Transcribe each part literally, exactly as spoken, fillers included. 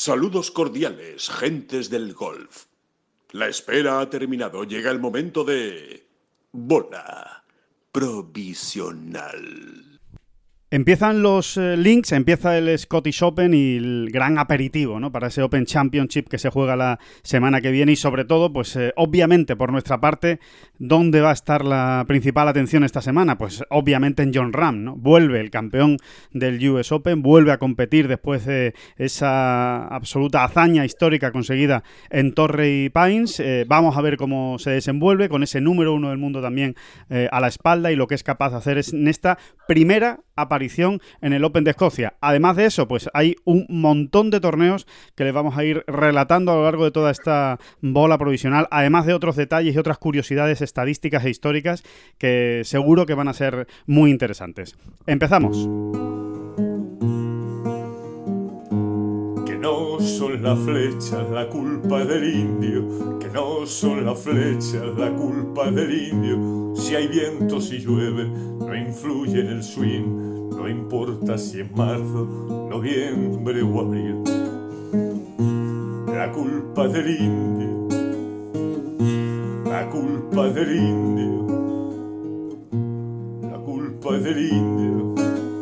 Saludos cordiales, gentes del golf. La espera ha terminado. Llega el momento de... bola provisional. Empiezan los eh, links, empieza el Scottish Open y el gran aperitivo, ¿no?, para ese Open Championship que se juega la semana que viene y sobre todo, pues eh, obviamente por nuestra parte, ¿dónde va a estar la principal atención esta semana? Pues obviamente en Jon Rahm, ¿no? Vuelve el campeón del U S Open, vuelve a competir después de esa absoluta hazaña histórica conseguida en Torrey Pines. Eh, vamos a ver cómo se desenvuelve con ese número uno del mundo también eh, a la espalda y lo que es capaz de hacer es en esta primera aparición en el Open de Escocia. Además de eso, pues hay un montón de torneos que les vamos a ir relatando a lo largo de toda esta bola provisional, además de otros detalles y otras curiosidades estadísticas e históricas que seguro que van a ser muy interesantes. Empezamos. Que no son las flechas la culpa del indio, que no son las flechas la culpa del indio. Si hay viento, si llueve, no influye en el swing. No importa si es marzo, noviembre o abril. La culpa del indio, la culpa del indio, la culpa del indio,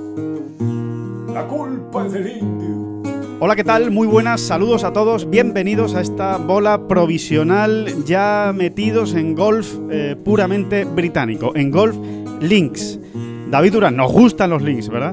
la culpa del indio. Hola, ¿qué tal? Muy buenas, saludos a todos, bienvenidos a esta bola provisional ya metidos en golf eh, puramente británico, en golf links. David Durán, nos gustan los links, ¿verdad?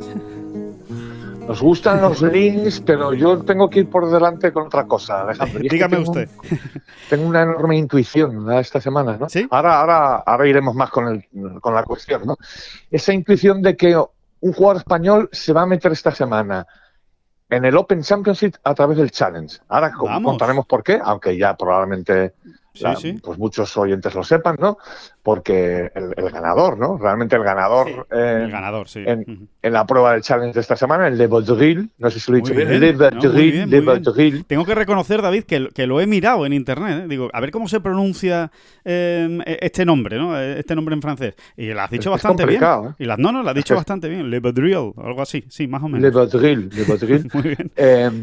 Nos gustan los links, pero yo tengo que ir por delante con otra cosa, Alejandro. Dígame tengo, usted. Tengo una enorme intuición, ¿no?, esta semana, ¿no? ¿Sí? Ahora, ahora, ahora iremos más con, el, con la cuestión, ¿no? Esa intuición de que un jugador español se va a meter esta semana en el Open Championship a través del Challenge. Ahora Vamos. contaremos por qué, aunque ya probablemente sí, la, sí. pues muchos oyentes lo sepan, ¿no? Porque el, el ganador, ¿no? Realmente el ganador, sí, eh, el ganador sí. en, uh-huh. en la prueba del Challenge de esta semana, el de Vaudreuil, no sé si lo he dicho muy bien, bien, el de Vaudreuil, no, de Vaudreuil. Tengo que reconocer, David, que, que lo he mirado en internet, ¿eh? Digo, a ver cómo se pronuncia eh, este nombre, ¿no? Este nombre en francés. Y lo has dicho es bastante bien. ¿eh? Y la, no, no, lo has dicho es bastante bien. Le Vaudreuil, algo así, sí, más o menos. Le Vaudreuil, Le Vaudreuil. Muy bien. Eh,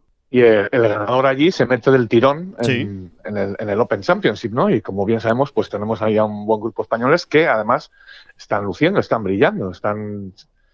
Y el, el ganador allí se mete del tirón en, sí. en, el, en el Open Championship, ¿no? Y como bien sabemos, pues tenemos ahí a un buen grupo de españoles que además están luciendo, están brillando, están,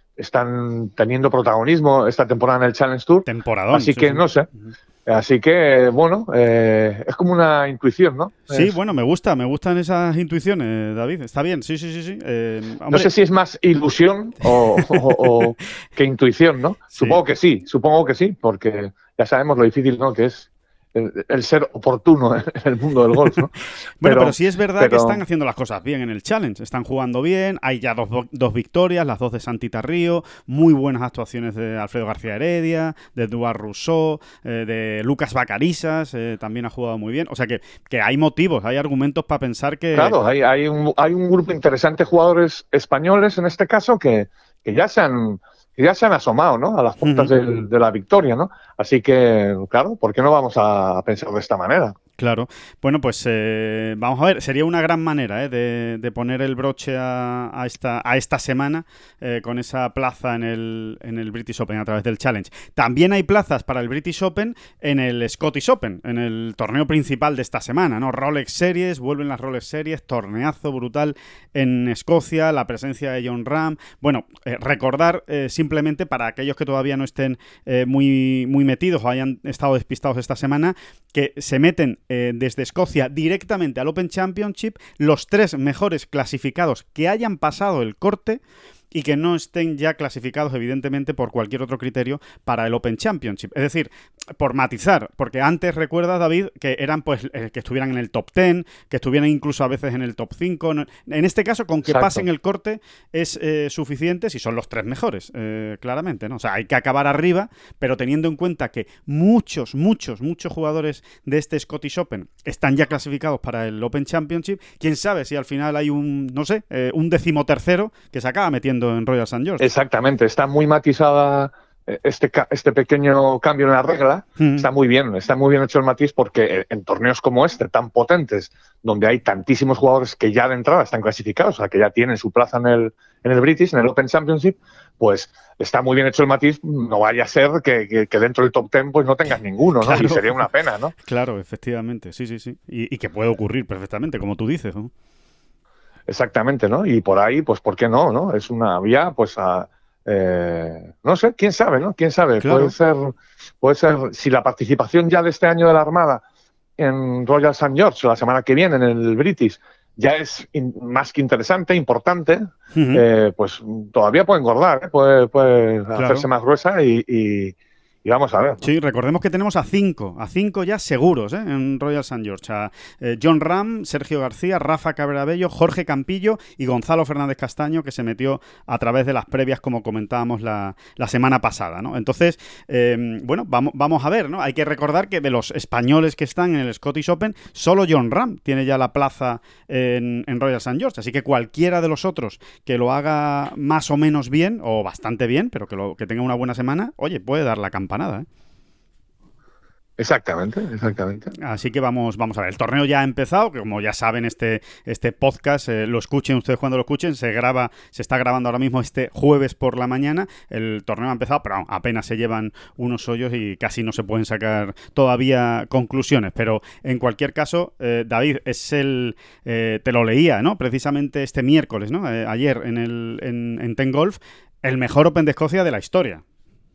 están teniendo protagonismo esta temporada en el Challenge Tour. Temporadón. Así sí, que sí. no sé. Así que, bueno, eh, es como una intuición, ¿no? Sí, es... bueno, me gusta, me gustan esas intuiciones, David. Está bien, sí, sí, sí, sí. Eh, hombre... No sé si es más ilusión o, o, o que intuición, ¿no? Sí. Supongo que sí, supongo que sí, porque ya sabemos lo difícil, ¿no?, que es el, el ser oportuno en el mundo del golf, ¿no? Bueno, pero, pero sí es verdad pero... que están haciendo las cosas bien en el Challenge, están jugando bien, hay ya dos, dos victorias, las dos de Santita Río, muy buenas actuaciones de Alfredo García Heredia, de Eduard Rousseau, eh, de Lucas Vacarisas, eh, también ha jugado muy bien, o sea que, que hay motivos, hay argumentos para pensar que... Claro, hay, hay, un, hay un grupo interesante de jugadores españoles en este caso que, que ya se han... que ya se han asomado, ¿no?, a las puertas uh-huh. de, de la victoria, ¿no? Así que, claro, ¿por qué no vamos a pensar de esta manera? Claro. Bueno, pues eh, vamos a ver, sería una gran manera ¿eh? de, de poner el broche a, a, esta, a esta semana eh, con esa plaza en el, en el British Open a través del Challenge. También hay plazas para el British Open en el Scottish Open, en el torneo principal de esta semana, ¿no? Rolex Series, vuelven las Rolex Series, torneazo brutal en Escocia, la presencia de Jon Rahm. Bueno, eh, recordar eh, simplemente para aquellos que todavía no estén eh, muy, muy metidos o hayan estado despistados esta semana, que se meten eh, desde Escocia directamente al Open Championship los tres mejores clasificados que hayan pasado el corte y que no estén ya clasificados, evidentemente, por cualquier otro criterio para el Open Championship. Es decir, por matizar, porque antes, recuerdas, David, que eran pues eh, que estuvieran en el top diez, que estuvieran incluso a veces en el top cinco. En este caso, con que Exacto. pasen el corte es eh, suficiente si son los tres mejores, eh, claramente, ¿no? O sea, hay que acabar arriba, pero teniendo en cuenta que muchos, muchos, muchos jugadores de este Scottish Open están ya clasificados para el Open Championship, quién sabe si al final hay un, no sé, eh, un decimotercero que se acaba metiendo en Royal Saint George. Exactamente, está muy matizada este, este pequeño cambio en la regla, mm. está muy bien, está muy bien hecho el matiz, porque en torneos como este, tan potentes, donde hay tantísimos jugadores que ya de entrada están clasificados, o sea, que ya tienen su plaza en el, en el British, en el Open Championship, pues está muy bien hecho el matiz, no vaya a ser que, que, que dentro del top ten pues no tengas ninguno, ¿no? Claro. Y sería una pena, ¿no? Claro, efectivamente, sí, sí, sí. Y, y que puede ocurrir perfectamente, como tú dices, ¿no? Exactamente, ¿no? Y por ahí, pues, ¿por qué no, no? Es una vía, pues, a... Eh, no sé, quién sabe, ¿no? Quién sabe, claro. puede ser, puede ser, si la participación ya de este año de la Armada en Royal Saint George, la semana que viene en el British, ya es in, más que interesante, importante, uh-huh. eh, pues todavía puede engordar, ¿eh? puede, puede claro. hacerse más gruesa y, y, y vamos a ver, ¿no? Sí, recordemos que tenemos a cinco, a cinco ya seguros, ¿eh? En Royal Saint George, a eh, Jon Rahm, Sergio García, Rafa Cabrera-Bello, Jorge Campillo y Gonzalo Fernández Castaño, que se metió a través de las previas, como comentábamos la, la semana pasada, ¿no? Entonces, eh, bueno, vamos, vamos a ver, ¿no? Hay que recordar que de los españoles que están en el Scottish Open, solo Jon Rahm tiene ya la plaza en, en Royal Saint George, así que cualquiera de los otros que lo haga más o menos bien, o bastante bien, pero que, lo, que tenga una buena semana, oye, puede dar la campanada. Nada, ¿eh? Exactamente, exactamente. Así que vamos, vamos a ver. El torneo ya ha empezado, que como ya saben, este, este podcast, eh, lo escuchen ustedes cuando lo escuchen, se graba, se está grabando ahora mismo este jueves por la mañana. El torneo ha empezado, pero apenas se llevan unos hoyos y casi no se pueden sacar todavía conclusiones. Pero en cualquier caso, eh, David, es el, eh, te lo leía, ¿no? Precisamente este miércoles, ¿no? Eh, ayer en el en, en Ten Golf, el mejor Open de Escocia de la historia.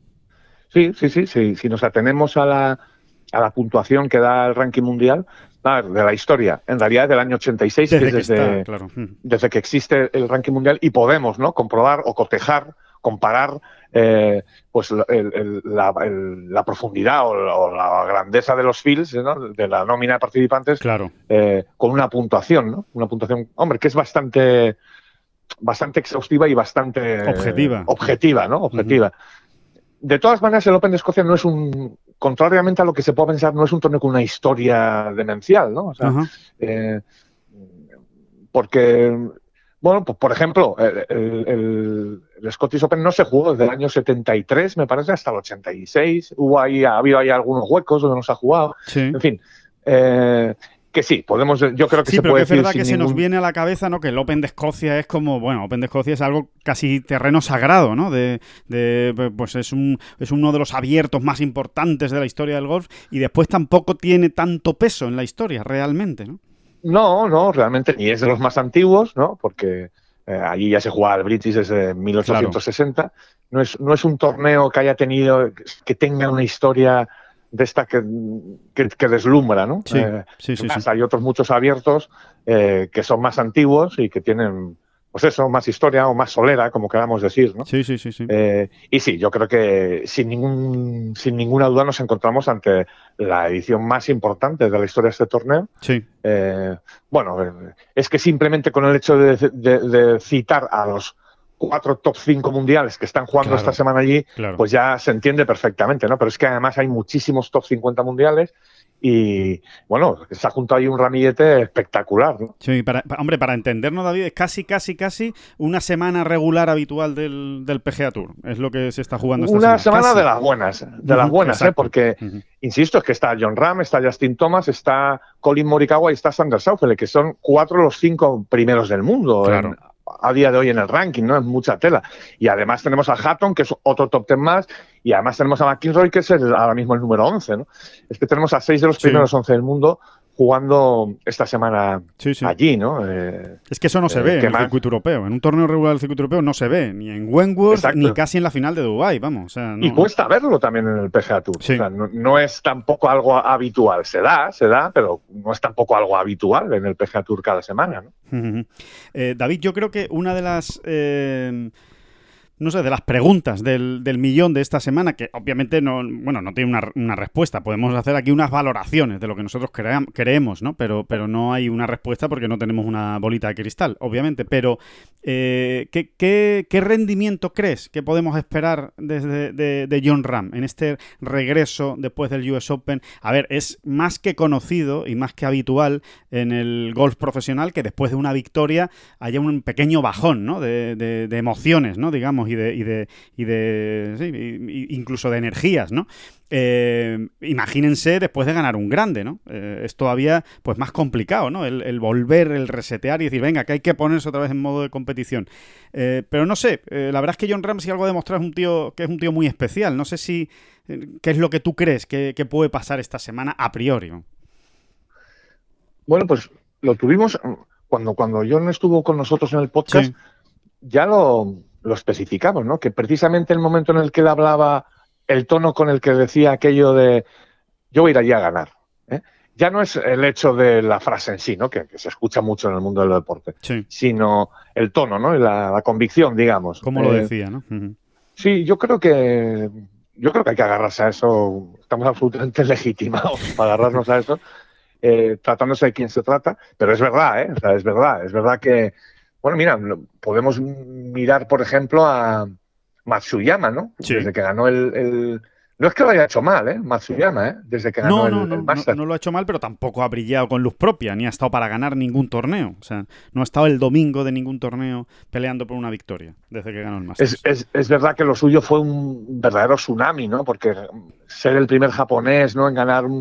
Sí, sí, sí, sí. Si nos atenemos a la, a la puntuación que da el ranking mundial, a ver, de la historia, en realidad del año ochenta y seis, desde que es que desde, está, claro. desde que existe el ranking mundial, y podemos, ¿no?, comprobar o cotejar, comparar eh, pues el, el, la, el, la profundidad o la, o la grandeza de los fields, ¿no?, de la nómina de participantes, claro. eh, con una puntuación, ¿no? Una puntuación, hombre, que es bastante, bastante exhaustiva y bastante objetiva, eh, objetiva, ¿no? Objetiva. Uh-huh. De todas maneras, el Open de Escocia no es un, contrariamente a lo que se puede pensar, no es un torneo con una historia demencial, ¿no? O sea, uh-huh. eh, porque, bueno, pues por ejemplo, el, el, el Scottish Open no se jugó desde el año setenta y tres, me parece, hasta el ochenta y seis. Hubo ahí, ha habido ahí algunos huecos donde no se ha jugado. Sí. En fin, eh, que sí, podemos, yo creo que sí, se pero puede que es verdad decir que sin se ningún... nos viene a la cabeza, ¿no?, que el Open de Escocia es como, bueno, Open de Escocia es algo casi terreno sagrado, ¿no? De, de pues es un es uno de los abiertos más importantes de la historia del golf, y después tampoco tiene tanto peso en la historia realmente, ¿no? No, no, realmente ni es de los más antiguos, ¿no? Porque eh, allí ya se jugaba el British desde mil ochocientos sesenta. Claro. No es no es un torneo que haya tenido, que tenga una historia de esta que, que, que deslumbra, ¿no? Sí, eh, sí, sí, sí. Hay otros muchos abiertos eh, que son más antiguos y que tienen, pues eso, más historia o más solera, como queramos decir, ¿no? Sí, sí, sí, sí. Eh, y sí, yo creo que sin ningún sin ninguna duda nos encontramos ante la edición más importante de la historia de este torneo. Sí. Eh, bueno, eh, es que simplemente con el hecho de, de, de citar a los cuatro top cinco mundiales que están jugando claro, esta semana allí, claro. pues ya se entiende perfectamente, ¿no? Pero es que además hay muchísimos top cincuenta mundiales y, bueno, se ha juntado ahí un ramillete espectacular, ¿no? Sí, para, para, hombre, para entendernos, David, es casi, casi, casi una semana regular habitual del, del P G A Tour. Es lo que se está jugando esta una semana. semana Casi. de las buenas, de uh-huh, las buenas, exacto. ¿eh? Porque, uh-huh. insisto, es que está Jon Rahm, está Justin Thomas, está Colin Morikawa y está Xander Schauffele, que son cuatro de los cinco primeros del mundo. Claro. En, a día de hoy en el ranking, ¿no? Es mucha tela. Y además tenemos a Hatton, que es otro top ten más, y además tenemos a McIlroy, que es el, ahora mismo el número once, ¿no? Es que tenemos a seis de los sí. primeros once del mundo jugando esta semana sí, sí. allí, ¿no? Eh, es que eso no se eh, ve en el más? circuito europeo. En un torneo regular del circuito europeo no se ve, ni en Wentworth, Exacto. ni casi en la final de Dubái, vamos. O sea, no, y cuesta verlo también en el P G A Tour. Sí. O sea, no, no es tampoco algo habitual. Se da, se da, pero no es tampoco algo habitual en el P G A Tour cada semana, ¿no? Uh-huh. eh, David, yo creo que una de las... Eh... no sé, de las preguntas del, del millón de esta semana, que obviamente no, bueno, no tiene una, una respuesta. Podemos hacer aquí unas valoraciones de lo que nosotros crea, creemos, ¿no? Pero, pero no hay una respuesta porque no tenemos una bolita de cristal, obviamente. Pero, eh, ¿qué, qué, ¿qué rendimiento crees que podemos esperar desde de, de Jon Rahm en este regreso después del U S Open? A ver, es más que conocido y más que habitual en el golf profesional que después de una victoria haya un pequeño bajón, ¿no? De, de, de emociones, ¿no? Digamos, ritmos y de, y de, y de sí, y, incluso de energías, ¿no? Eh, imagínense después de ganar un grande, ¿no? Eh, es todavía pues más complicado, ¿no? El, el volver, el resetear y decir, venga, que hay que ponerse otra vez en modo de competición. Eh, pero no sé, eh, la verdad es que Jon Rahm, si algo ha demostrado, es un tío que es un tío muy especial. No sé si eh, qué es lo que tú crees que, que puede pasar esta semana a priori, ¿no? Bueno, pues lo tuvimos cuando, cuando Jon estuvo con nosotros en el podcast, sí. ya lo, lo especificamos, ¿no? Que precisamente el momento en el que él hablaba, el tono con el que decía aquello de yo voy a ir allí a ganar, ¿eh? Ya no es el hecho de la frase en sí, ¿no? Que, que se escucha mucho en el mundo del deporte, sí. sino el tono, ¿no? Y la, la convicción, digamos. Como lo decía, ¿no? Uh-huh. Sí, yo creo que yo creo que hay que agarrarse a eso. Estamos absolutamente legitimados para agarrarnos a eso, eh, tratándose de quién se trata. Pero es verdad, ¿eh? O sea, es verdad, es verdad que, bueno, mira, podemos mirar, por ejemplo, a Matsuyama, ¿no? Sí. Desde que ganó el, el... No es que lo haya hecho mal, ¿eh? Matsuyama, ¿eh? Desde que ganó no, no, el, no, el Masters. No, no lo ha hecho mal, pero tampoco ha brillado con luz propia, ni ha estado para ganar ningún torneo. O sea, no ha estado el domingo de ningún torneo peleando por una victoria desde que ganó el Masters. Es, es, es verdad que lo suyo fue un verdadero tsunami, ¿no? Porque ser el primer japonés, ¿no? En ganar un...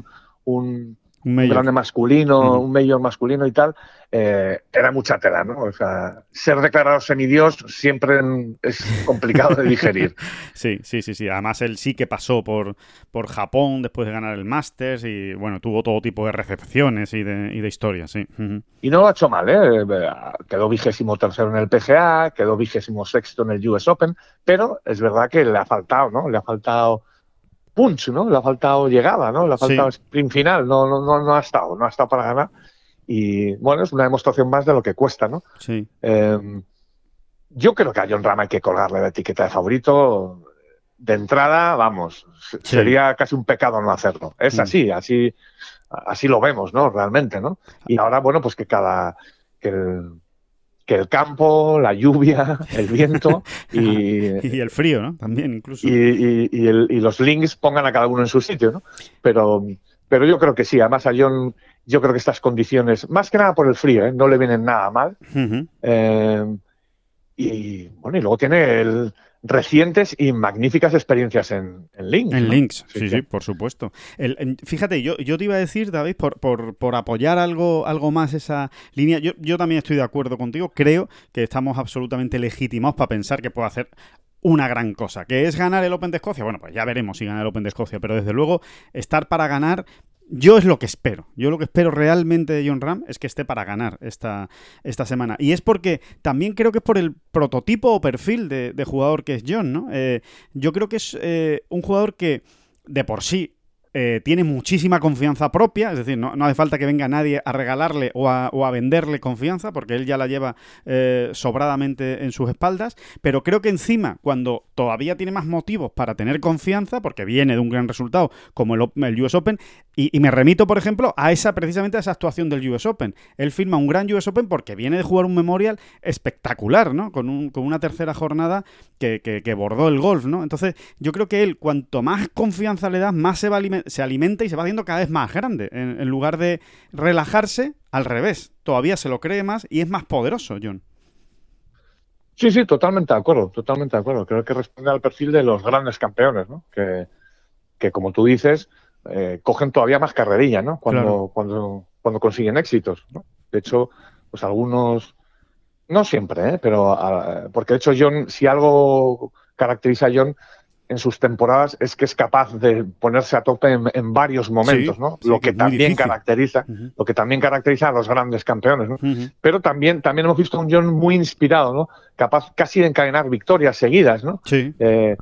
un Un, un grande masculino, uh-huh. un mayor masculino y tal, eh, era mucha tela, ¿no? O sea, ser declarado semidios siempre es complicado de digerir. Sí, sí, sí, sí. Además, él sí que pasó por, por Japón después de ganar el Masters y, bueno, tuvo todo tipo de recepciones y de, y de historias, sí. Uh-huh. Y no lo ha hecho mal, ¿eh? Quedó vigésimo tercero en el P G A, quedó vigésimo sexto en el U S Open, pero es verdad que le ha faltado, ¿no? Le ha faltado punch, ¿no? Le ha faltado llegada, ¿no? Le ha faltado sí. sprint final, no, no, no, no ha estado, no ha estado para ganar. Y bueno, es una demostración más de lo que cuesta, ¿no? Sí. Eh, yo creo que a Jon Rahm hay que colgarle la etiqueta de favorito. De entrada, vamos, sí. sería casi un pecado no hacerlo. Es sí. así, así, así lo vemos, ¿no? Realmente, ¿no? Y ahora, bueno, pues que cada... Que el, que el campo, la lluvia, el viento y... y el frío, ¿no? También, incluso. Y, y, y, el, y los links pongan a cada uno en su sitio, ¿no? Pero, pero yo creo que sí. Además, a Jon, yo creo que estas condiciones, más que nada por el frío, ¿eh? No le vienen nada mal. Uh-huh. Eh, y, bueno, y luego tiene el... recientes y magníficas experiencias en, en Links. En ¿no? Links, sí, sí, que... sí, por supuesto. El, en, fíjate, yo, yo te iba a decir, David, por, por, por apoyar algo, algo más esa línea, yo, yo también estoy de acuerdo contigo, creo que estamos absolutamente legitimados para pensar que puede hacer una gran cosa, que es ganar el Open de Escocia. Bueno, pues ya veremos si gana el Open de Escocia, pero desde luego estar para ganar... Yo es lo que espero. Yo lo que espero realmente de Jon Rahm es que esté para ganar esta, esta semana. Y es porque también creo que es por el prototipo o perfil de, de jugador que es Jon, ¿no? Eh, yo creo que es eh, un jugador que de por sí eh, tiene muchísima confianza propia, es decir, no, no hace falta que venga nadie a regalarle o a, o a venderle confianza, porque él ya la lleva eh, sobradamente en sus espaldas, pero creo que encima, cuando todavía tiene más motivos para tener confianza, porque viene de un gran resultado como el, el U S Open, y, y me remito, por ejemplo, a esa precisamente a esa actuación del U S Open. Él firma un gran U S Open porque viene de jugar un Memorial espectacular, ¿no? Con, un, con una tercera jornada que, que, que bordó el golf, ¿no? Entonces, yo creo que él, cuanto más confianza le das, más se va aliment- se alimenta y se va haciendo cada vez más grande. En, en lugar de relajarse, al revés. Todavía se lo cree más y es más poderoso, Jon. Sí, sí, totalmente de acuerdo, totalmente de acuerdo. Creo que responde al perfil de los grandes campeones, ¿no? Que, que como tú dices, eh, cogen todavía más carrerilla, ¿no? Cuando, claro. cuando, cuando consiguen éxitos, ¿no? De hecho, pues algunos, no siempre, ¿eh? Pero uh, porque de hecho Jon, si algo caracteriza a Jon en sus temporadas es que es capaz de ponerse a tope en, en varios momentos, sí, ¿no? Sí, lo que, que también difícil. caracteriza, uh-huh. lo que también caracteriza a los grandes campeones, ¿no? Uh-huh. Pero también, también hemos visto un Jon muy inspirado, ¿no? Capaz casi de encadenar victorias seguidas, ¿no? Sí. Eh,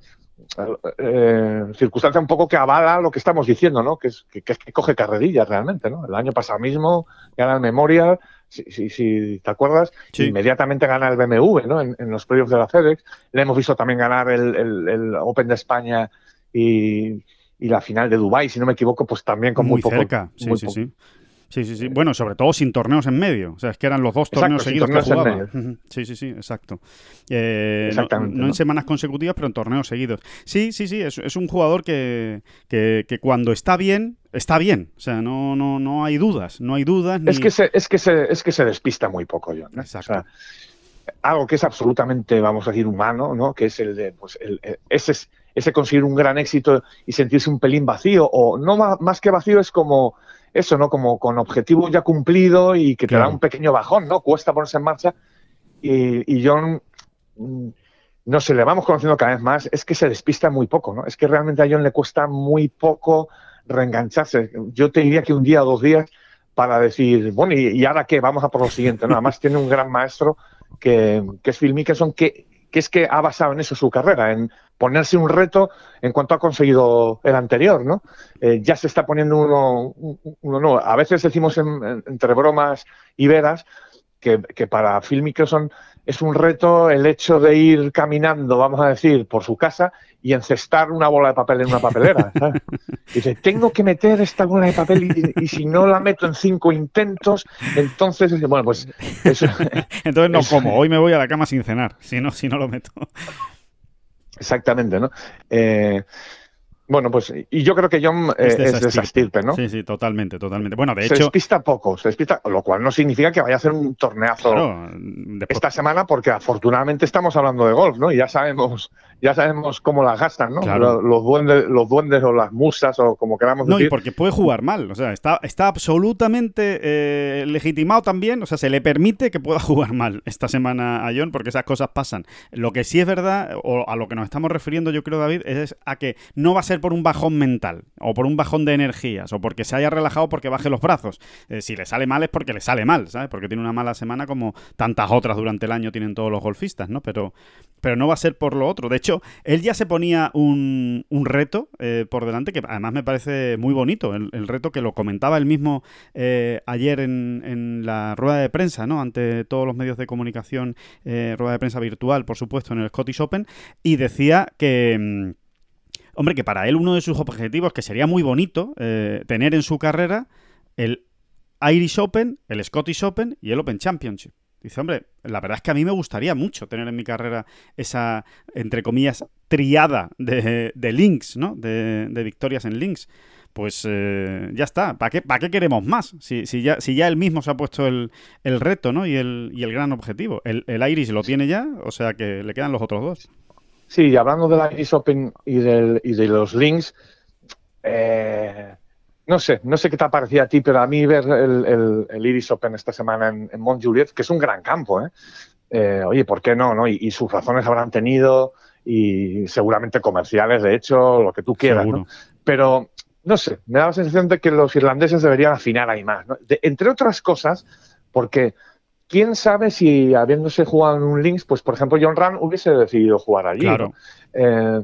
eh, circunstancia un poco que avala lo que estamos diciendo, ¿no? Que es que, que, que coge carrerillas realmente, ¿no? El año pasado mismo gana el Memorial, si, si, si te acuerdas, sí. inmediatamente gana el B M W, ¿no? En, en los playoffs de la FedEx. Le hemos visto también ganar el, el, el Open de España y, y la final de Dubái, si no me equivoco, pues también con muy, muy poco. cerca, sí, muy sí, poco. sí. Sí, sí, sí. Bueno, sobre todo sin torneos en medio. O sea, es que eran los dos torneos exacto, seguidos torneos que jugaba. Sí, sí, sí, exacto. Eh, Exactamente. No, no, no en semanas consecutivas, pero en torneos seguidos. Sí, sí, sí, es, es un jugador que, que, que cuando está bien, está bien. O sea, no, no, no hay dudas, no hay dudas. Ni... Es que se, es que se, es que se despista muy poco, Jon, ¿eh? Exacto. O sea, algo que es absolutamente, vamos a decir, humano, ¿no? Que es el de, pues, el, el, ese, ese conseguir un gran éxito y sentirse un pelín vacío, o no más, más que vacío, es como eso, ¿no? Como con objetivo ya cumplido y que te claro. da un pequeño bajón, ¿no? Cuesta ponerse en marcha y, y John, no sé, le vamos conociendo cada vez más, es que se despista muy poco, ¿no? Es que realmente a John le cuesta muy poco reengancharse. Yo te diría que un día o dos días para decir, bueno, ¿y, y ahora qué? Vamos a por lo siguiente, ¿no? Además tiene un gran maestro que, que es Phil Mickelson, que, que es que ha basado en eso su carrera, en ponerse un reto en cuanto ha conseguido el anterior, ¿no? Eh, ya se está poniendo uno, uno nuevo. A veces decimos en, en, entre bromas y veras que, que para Phil Mickelson es un reto el hecho de ir caminando, vamos a decir, por su casa y encestar una bola de papel en una papelera, ¿sabes? Dice, tengo que meter esta bola de papel y, y si no la meto en cinco intentos, entonces, bueno, pues... Eso, entonces no eso, como, hoy me voy a la cama sin cenar, si no, si no lo meto. Exactamente, ¿no? Eh, bueno, pues, y yo creo que John eh, es, de es de esa estirpe, ¿no? Sí, sí, totalmente, totalmente. Bueno, de se hecho... Se despista poco, se despista, lo cual no significa que vaya a hacer un torneazo claro, después... esta semana, porque afortunadamente estamos hablando de golf, ¿no? Y ya sabemos, ya sabemos cómo las gastan, ¿no? Claro. Los, los, duendes, los duendes o las musas o como queramos no, decir. No, y porque puede jugar mal, o sea, está, está absolutamente eh, legitimado también, o sea, se le permite que pueda jugar mal esta semana a John, porque esas cosas pasan. Lo que sí es verdad, o a lo que nos estamos refiriendo, yo creo, David, es a que no va a ser por un bajón mental, o por un bajón de energías, o porque se haya relajado porque baje los brazos. Eh, si le sale mal es porque le sale mal, ¿sabes? Porque tiene una mala semana como tantas otras durante el año tienen todos los golfistas, ¿no? Pero, pero no va a ser por lo otro. De hecho, él ya se ponía un, un reto eh, por delante que además me parece muy bonito. El, el reto que lo comentaba él mismo eh, ayer en, en la rueda de prensa, ¿no? Ante todos los medios de comunicación, eh, rueda de prensa virtual, por supuesto, en el Scottish Open, y decía que... Hombre, que para él uno de sus objetivos, que sería muy bonito eh, tener en su carrera el Irish Open, el Scottish Open y el Open Championship. Dice, hombre, la verdad es que a mí me gustaría mucho tener en mi carrera esa, entre comillas, triada de, de links, ¿no? De, de victorias en links. Pues eh, ya está. ¿Para qué, ¿Para qué queremos más? Si, si, ya, si ya él mismo se ha puesto el, el reto, ¿no? Y el, y el gran objetivo. El, el Irish lo tiene ya, o sea que le quedan los otros dos. Sí, y hablando del Irish Open y, del, y de los links, eh, no sé, no sé qué te ha parecido a ti, pero a mí ver el, el, el Irish Open esta semana en, en Montjuïc, que es un gran campo, ¿eh? Eh, oye, ¿por qué no? no? Y, y sus razones habrán tenido, y seguramente comerciales, de hecho, lo que tú quieras, ¿no? Pero, no sé, me da la sensación de que los irlandeses deberían afinar ahí más, ¿no? De, entre otras cosas, porque... ¿Quién sabe si, habiéndose jugado en un links, pues por ejemplo John Ram hubiese decidido jugar allí? Claro. ¿No? Eh,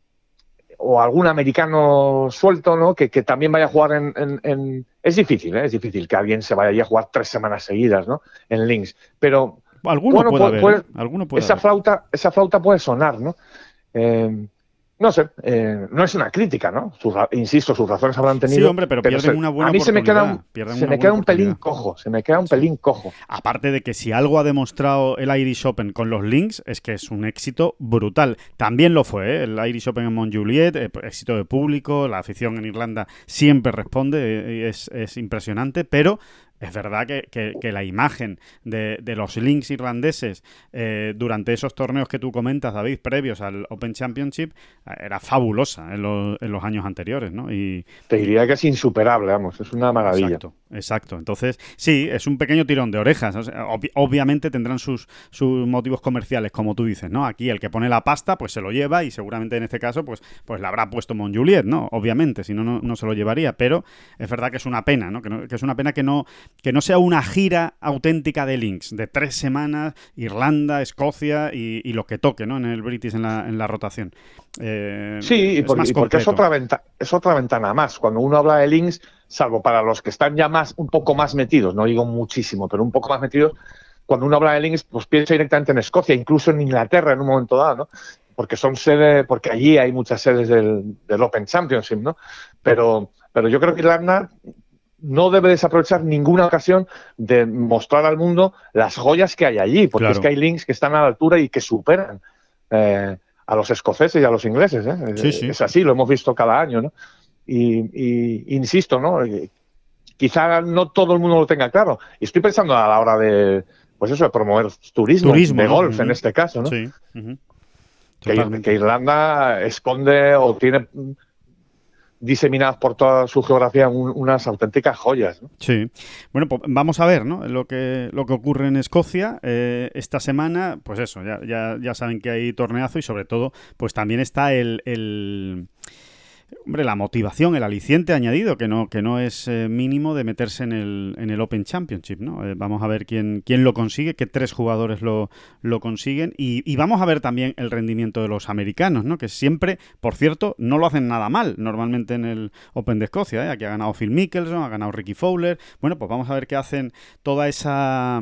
o algún americano suelto, ¿no? Que, que también vaya a jugar en... en, en... Es difícil, ¿eh? Es difícil que alguien se vaya allí a jugar tres semanas seguidas, ¿no? En links. Pero... Alguno bueno, puede, puede, haber, puede, ¿eh? Alguno puede esa haber. flauta, esa flauta puede sonar, ¿no? Eh, no sé, eh, no es una crítica, ¿no? Sus, insisto, sus razones habrán tenido. Sí, hombre, pero, pero pierden se, una buena a mí se me queda un, se me queda un pelín cojo, se me queda un sí. pelín cojo. Aparte de que si algo ha demostrado el Irish Open con los links es que es un éxito brutal. También lo fue, ¿eh? El Irish Open en Montjuïc, eh, éxito de público, la afición en Irlanda siempre responde, eh, es, es impresionante, pero... Es verdad que, que, que la imagen de, de los links irlandeses eh, durante esos torneos que tú comentas, David, previos al Open Championship, era fabulosa en los, en los años anteriores, ¿no? Y te diría que es insuperable, vamos, es una maravilla. Exacto, exacto. Entonces, sí, es un pequeño tirón de orejas. O sea, ob- obviamente tendrán sus, sus motivos comerciales, como tú dices, ¿no? Aquí el que pone la pasta, pues se lo lleva y seguramente en este caso, pues, pues la habrá puesto Montjuïc, ¿no? Obviamente, si no, no, no se lo llevaría. Pero es verdad que es una pena, ¿no? Que, no, que es una pena que no... que no sea una gira auténtica de links, de tres semanas, Irlanda, Escocia y, y lo que toque, ¿no? En el British, en la, en la rotación. Eh, sí, y, es por, más y porque es otra, venta, es otra ventana más. Cuando uno habla de links, salvo para los que están ya más, un poco más metidos, no digo muchísimo, pero un poco más metidos, cuando uno habla de links, pues piensa directamente en Escocia, incluso en Inglaterra en un momento dado, ¿no? Porque son sede, porque allí hay muchas sedes del, del Open Championship, ¿no? Pero, pero yo creo que Irlanda no debe desaprovechar ninguna ocasión de mostrar al mundo las joyas que hay allí, porque claro. es que hay links que están a la altura y que superan eh, a los escoceses y a los ingleses, ¿eh? Sí, sí. Es así, lo hemos visto cada año, ¿no? Y, y insisto, ¿no? Quizá no todo el mundo lo tenga claro. Y estoy pensando a la hora de, pues eso, de promover turismo, turismo de ¿no? golf uh-huh. en este caso, ¿no? Sí. Uh-huh. Que, que Irlanda esconde o tiene diseminadas por toda su geografía un, unas auténticas joyas, ¿no? Sí. Bueno, pues vamos a ver, ¿no? Lo que, lo que ocurre en Escocia eh, esta semana, pues eso, ya, ya, ya saben que hay torneazo y sobre todo, pues también está el... el... Hombre, la motivación, el aliciente añadido, que no, que no es eh, mínimo de meterse en el, en el Open Championship, ¿no? Eh, vamos a ver quién, quién lo consigue, qué tres jugadores lo, lo consiguen y, y vamos a ver también el rendimiento de los americanos, ¿no? Que siempre, por cierto, no lo hacen nada mal normalmente en el Open de Escocia, ¿eh? Aquí ha ganado Phil Mickelson, ha ganado Ricky Fowler. Bueno, pues vamos a ver qué hacen toda esa...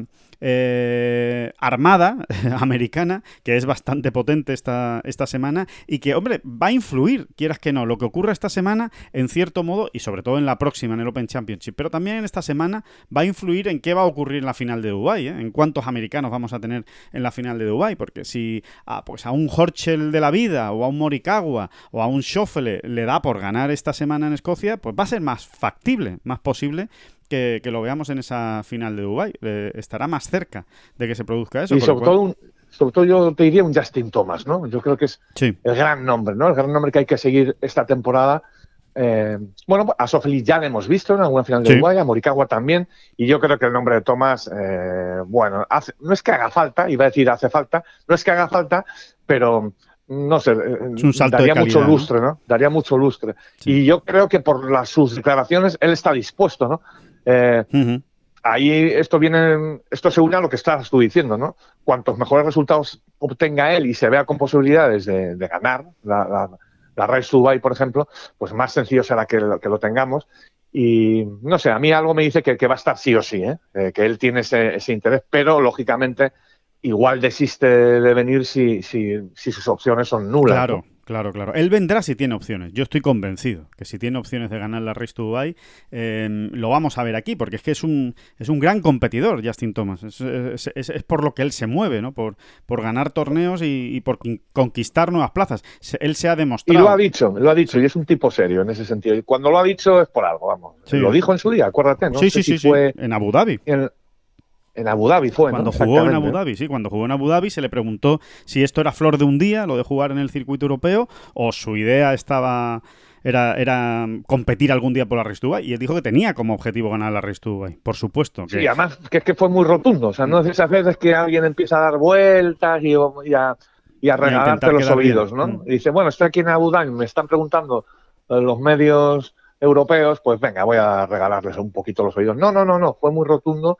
Eh, armada americana, que es bastante potente esta, esta semana y que, hombre, va a influir, quieras que no, lo que ocurra esta semana, en cierto modo, y sobre todo en la próxima, en el Open Championship, pero también en esta semana va a influir en qué va a ocurrir en la final de Dubái, ¿eh? En cuántos americanos vamos a tener en la final de Dubái, porque si a, pues a un Horschel de la vida, o a un Morikawa, o a un Schauffele le da por ganar esta semana en Escocia, pues va a ser más factible, más posible Que, que lo veamos en esa final de Dubái. Eh, estará más cerca de que se produzca eso. Y sobre, cual... todo un, sobre todo yo te diría un Justin Thomas, ¿no? Yo creo que es sí. el gran nombre, ¿no? El gran nombre que hay que seguir esta temporada. Eh, bueno, a Schauffele ya le hemos visto en alguna final de sí. Dubái, a Morikawa también, y yo creo que el nombre de Thomas, eh, bueno, hace, no es que haga falta, iba a decir hace falta, no es que haga falta, pero... no sé, daría calidad, mucho lustre, ¿no? ¿no? Daría mucho lustre. Sí. Y yo creo que por las, sus declaraciones él está dispuesto, ¿no? Eh, uh-huh. Ahí esto viene, esto se une a lo que estás tú diciendo, ¿no? Cuantos mejores resultados obtenga él y se vea con posibilidades de, de ganar la, la, la Race to Dubai, por ejemplo, pues más sencillo será que lo, que lo tengamos. Y no sé, a mí algo me dice que, que va a estar sí o sí, ¿eh? Eh, que él tiene ese, ese interés, pero lógicamente igual desiste de venir si, si, si sus opciones son nulas. Claro, ¿no? claro, claro. Él vendrá si tiene opciones. Yo estoy convencido que si tiene opciones de ganar la Race to Dubai, eh, lo vamos a ver aquí, porque es que es un es un gran competidor, Justin Thomas. Es, es, es, es por lo que él se mueve, ¿no? Por, por ganar torneos y, y por conquistar nuevas plazas. Se, él se ha demostrado. Y lo ha dicho, lo ha dicho, sí. Y es un tipo serio en ese sentido. Y cuando lo ha dicho es por algo, vamos. Sí. Lo dijo en su día, acuérdate, ¿no? Sí, sí, sí, si sí. Fue en Abu Dhabi. En, En Abu Dhabi fue, Cuando ¿no? jugó en Abu Dhabi, sí, cuando jugó en Abu Dhabi se le preguntó si esto era flor de un día, lo de jugar en el circuito europeo, o su idea estaba era, era competir algún día por la Race to Dubai, y él dijo que tenía como objetivo ganar la Race to Dubai, por supuesto. Que... Sí, además que es que fue muy rotundo, o sea, no es esas veces que alguien empieza a dar vueltas y, y, a, y a regalarte y los oídos, bien. ¿no? Y dice, bueno, estoy aquí en Abu Dhabi, me están preguntando los medios europeos, pues venga, voy a regalarles un poquito los oídos. No, no, no, no, fue muy rotundo.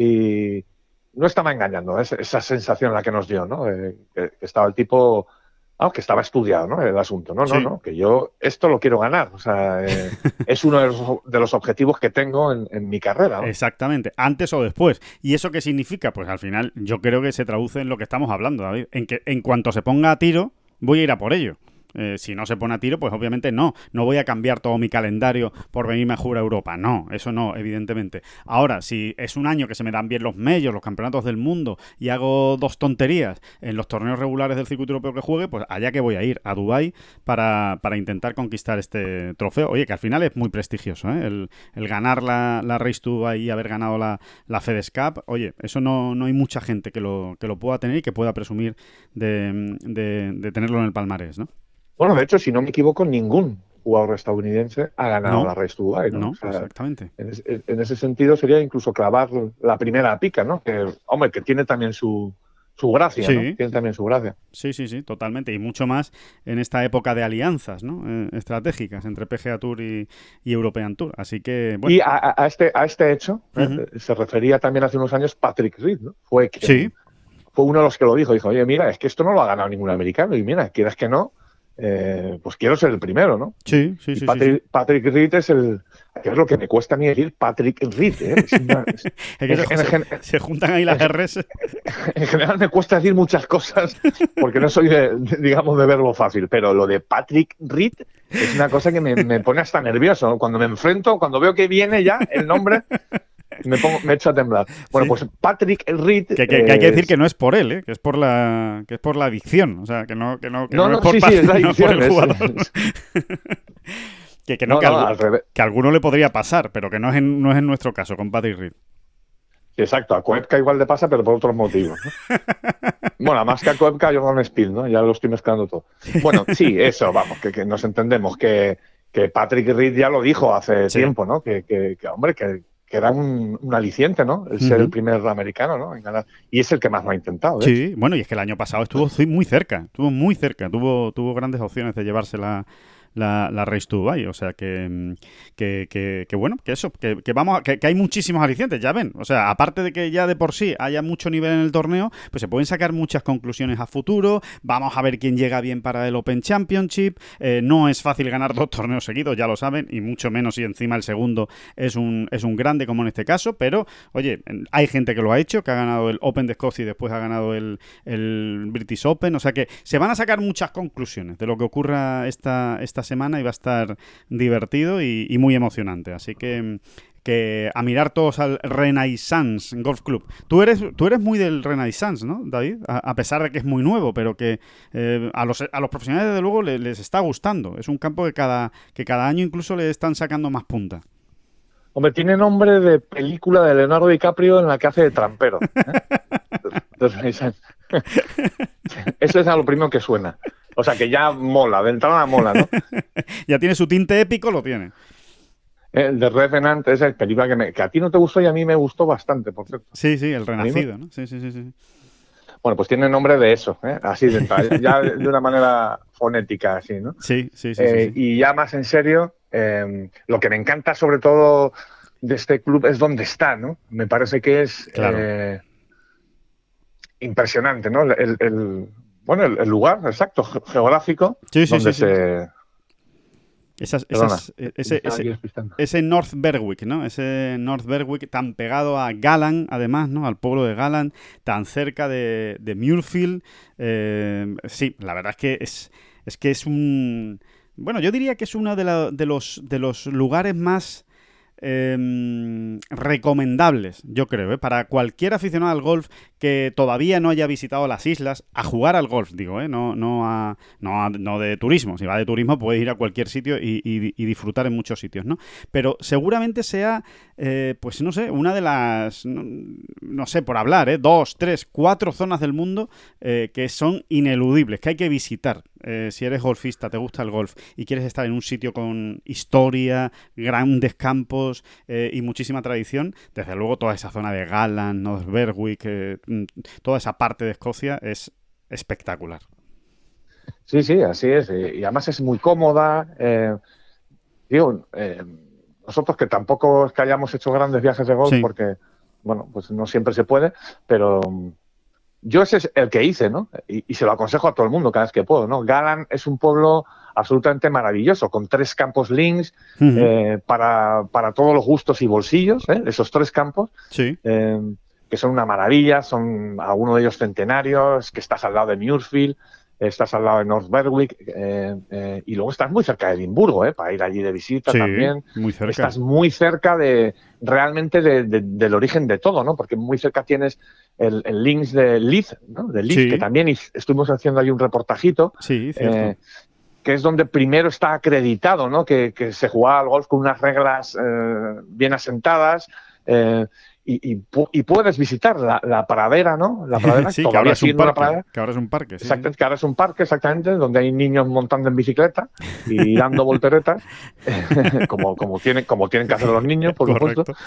Y no estaba engañando, es esa sensación la que nos dio, ¿no? Eh, que, que estaba el tipo, ah, que estaba estudiado, ¿no? El asunto. No, no, sí. no, que yo esto lo quiero ganar. O sea, eh, es uno de los, de los objetivos que tengo en, en mi carrera, ¿no? Exactamente, antes o después. ¿Y eso qué significa? Pues al final yo creo que se traduce en lo que estamos hablando, David. En que en cuanto se ponga a tiro, voy a ir a por ello. Eh, si no se pone a tiro, pues obviamente no. No voy a cambiar todo mi calendario por venirme a jugar a Europa. No, eso no, evidentemente. Ahora, si es un año que se me dan bien los medios, los campeonatos del mundo, y hago dos tonterías en los torneos regulares del circuito europeo que juegue, pues allá que voy a ir, a Dubái, para, para intentar conquistar este trofeo. Oye, que al final es muy prestigioso, ¿eh? El, el ganar la, la Race to Dubai y haber ganado la, la FedEx Cup, oye, eso no, no hay mucha gente que lo, que lo pueda tener y que pueda presumir de, de, de tenerlo en el palmarés, ¿no? Bueno, de hecho, si no me equivoco, ningún jugador estadounidense ha ganado no, la Race to Dubai, ¿no? No, o sea, exactamente. En, es, en ese sentido sería incluso clavar la primera pica, ¿no? Que, hombre, que tiene también su, su gracia, sí. ¿no? Tiene también su gracia. Sí, sí, sí, totalmente. Y mucho más en esta época de alianzas, ¿no? Eh, estratégicas entre P G A Tour y, y European Tour. Así que, bueno. Y a, a, este, a este hecho uh-huh. eh, se refería también hace unos años Patrick Reed, ¿no? Fue, que, sí. fue uno de los que lo dijo. Dijo, oye, mira, es que esto no lo ha ganado ningún americano. Y mira, quieras que no, Eh, pues quiero ser el primero, ¿no? Sí, sí, sí. Patrick, sí, sí. Patrick Reed es el... que es lo que me cuesta a mí decir Patrick Reed, ¿eh? Es una, es, es que es, se, en, se juntan ahí las R's. En general me cuesta decir muchas cosas porque no soy, de, de, digamos, de verbo fácil, pero lo de Patrick Reed es una cosa que me, me pone hasta nervioso, ¿no? Cuando me enfrento, cuando veo que viene ya el nombre... Me, pongo, me echo a temblar. Bueno, sí. Pues Patrick Reed... Que, que, que hay que decir que no es por él, ¿eh? Que es por la que es por la adicción. O sea, que no, que no, que no, no, no es por, sí, Patrick, sí, es la adicción, no por el jugador. Es, es... que, que no, no, que, no algo, que a alguno le podría pasar, pero que no es en, no es en nuestro caso con Patrick Reed. Exacto, a Koepka igual le pasa, pero por otros motivos, ¿no? Bueno, más que a Koepka, Jordan Spieth, ¿no? Ya lo estoy mezclando todo. Bueno, sí, eso, vamos, que, que nos entendemos, que, que Patrick Reed ya lo dijo hace sí. tiempo, ¿no? Que, que, que hombre, que, que era un, un aliciente, ¿no? El ser uh-huh. el primer americano, ¿no? En ganar. Y es el que más lo ha intentado, ¿eh? Sí, bueno, y es que el año pasado estuvo muy cerca, estuvo muy cerca, tuvo, tuvo grandes opciones de llevarse la... La, la Race to Dubai, o sea que, que, que, que bueno, que eso, que, que vamos, a, que, que hay muchísimos alicientes, ya ven, o sea, aparte de que ya de por sí haya mucho nivel en el torneo, pues se pueden sacar muchas conclusiones a futuro, vamos a ver quién llega bien para el Open Championship, eh, no es fácil ganar dos torneos seguidos, ya lo saben, y mucho menos si encima el segundo es un, es un grande como en este caso, pero, oye, hay gente que lo ha hecho, que ha ganado el Open de Escocia y después ha ganado el, el British Open, o sea que se van a sacar muchas conclusiones de lo que ocurra esta, esta semana y va a estar divertido y, y muy emocionante. Así que, que a mirar todos al Renaissance Golf Club. Tú eres, tú eres muy del Renaissance, ¿no, David? A, a pesar de que es muy nuevo, pero que eh, a, los, a los profesionales, desde luego, les, les está gustando. Es un campo que cada, que cada año incluso le están sacando más punta. Hombre, tiene nombre de película de Leonardo DiCaprio en la que hace de trampero, ¿eh? Eso es a lo primero que suena. O sea, que ya mola, de entrada mola, ¿no? Ya tiene su tinte épico, lo tiene. El de Revenant, esa película que, me, que a ti no te gustó y a mí me gustó bastante, por cierto. Sí, sí, el Renacido, ¿no? Sí, sí, sí, sí. Bueno, pues tiene nombre de eso, ¿eh? Así de entrada, ya de una manera fonética, así, ¿no? Sí, sí, sí. Eh, sí, sí. Y ya más en serio, eh, lo que me encanta sobre todo de este club es dónde está, ¿no? Me parece que es claro. eh, impresionante, ¿no? El, el, bueno, el, el lugar exacto, geográfico, sí, sí, donde sí, se... Sí. Esas, esas, ese, ese, ese North Berwick, ¿no? Ese North Berwick tan pegado a Gallan, además, ¿no? Al pueblo de Gallan, tan cerca de, de Muirfield. Eh, sí, la verdad es que es, es que es un... Bueno, yo diría que es uno de, la, de, los, de los lugares más... Eh, recomendables, yo creo, ¿eh? Para cualquier aficionado al golf que todavía no haya visitado las islas, a jugar al golf, digo, ¿eh? no, no, a, no, a, no de turismo. Si va de turismo puedes ir a cualquier sitio y, y, y disfrutar en muchos sitios, ¿no? Pero seguramente sea, eh, pues no sé, una de las, no, no sé, por hablar, ¿eh? dos, tres, cuatro zonas del mundo eh, que son ineludibles, que hay que visitar. Eh, si eres golfista, te gusta el golf y quieres estar en un sitio con historia, grandes campos eh, y muchísima tradición, desde luego toda esa zona de Gallan, North Berwick, eh, toda esa parte de Escocia es espectacular. Sí, sí, así es. Y además es muy cómoda. Eh, digo, eh, nosotros que tampoco es que hayamos hecho grandes viajes de golf, sí. Porque, bueno, pues no siempre se puede, pero... Yo ese es el que hice, ¿no? Y, y se lo aconsejo a todo el mundo cada vez que puedo, ¿no? Gallan es un pueblo absolutamente maravilloso, con tres campos links uh-huh. eh, para, para todos los gustos y bolsillos, ¿eh? Esos tres campos, sí. eh, que son una maravilla, son algunos de ellos centenarios, que estás al lado de Muirfield, estás al lado de North Berwick, eh, eh, y luego estás muy cerca de Edimburgo, ¿eh? Para ir allí de visita sí, también. Muy cerca. Estás muy cerca de realmente de, de, del origen de todo, ¿no? Porque muy cerca tienes el, el links de Leith, ¿no? De Leith, sí. Que también estuvimos haciendo ahí un reportajito. Sí, cierto. Eh, que es donde primero está acreditado, ¿no? Que, que se jugaba al golf con unas reglas eh, bien asentadas. Eh, Y, y, y puedes visitar la, la pradera, ¿no? La pradera, sí, que ahora, es un parque, que ahora es un parque. Sí. Exactamente, que ahora es un parque, exactamente, donde hay niños montando en bicicleta y dando volteretas, como, como, tienen, como tienen que hacer los niños, por Correcto. supuesto.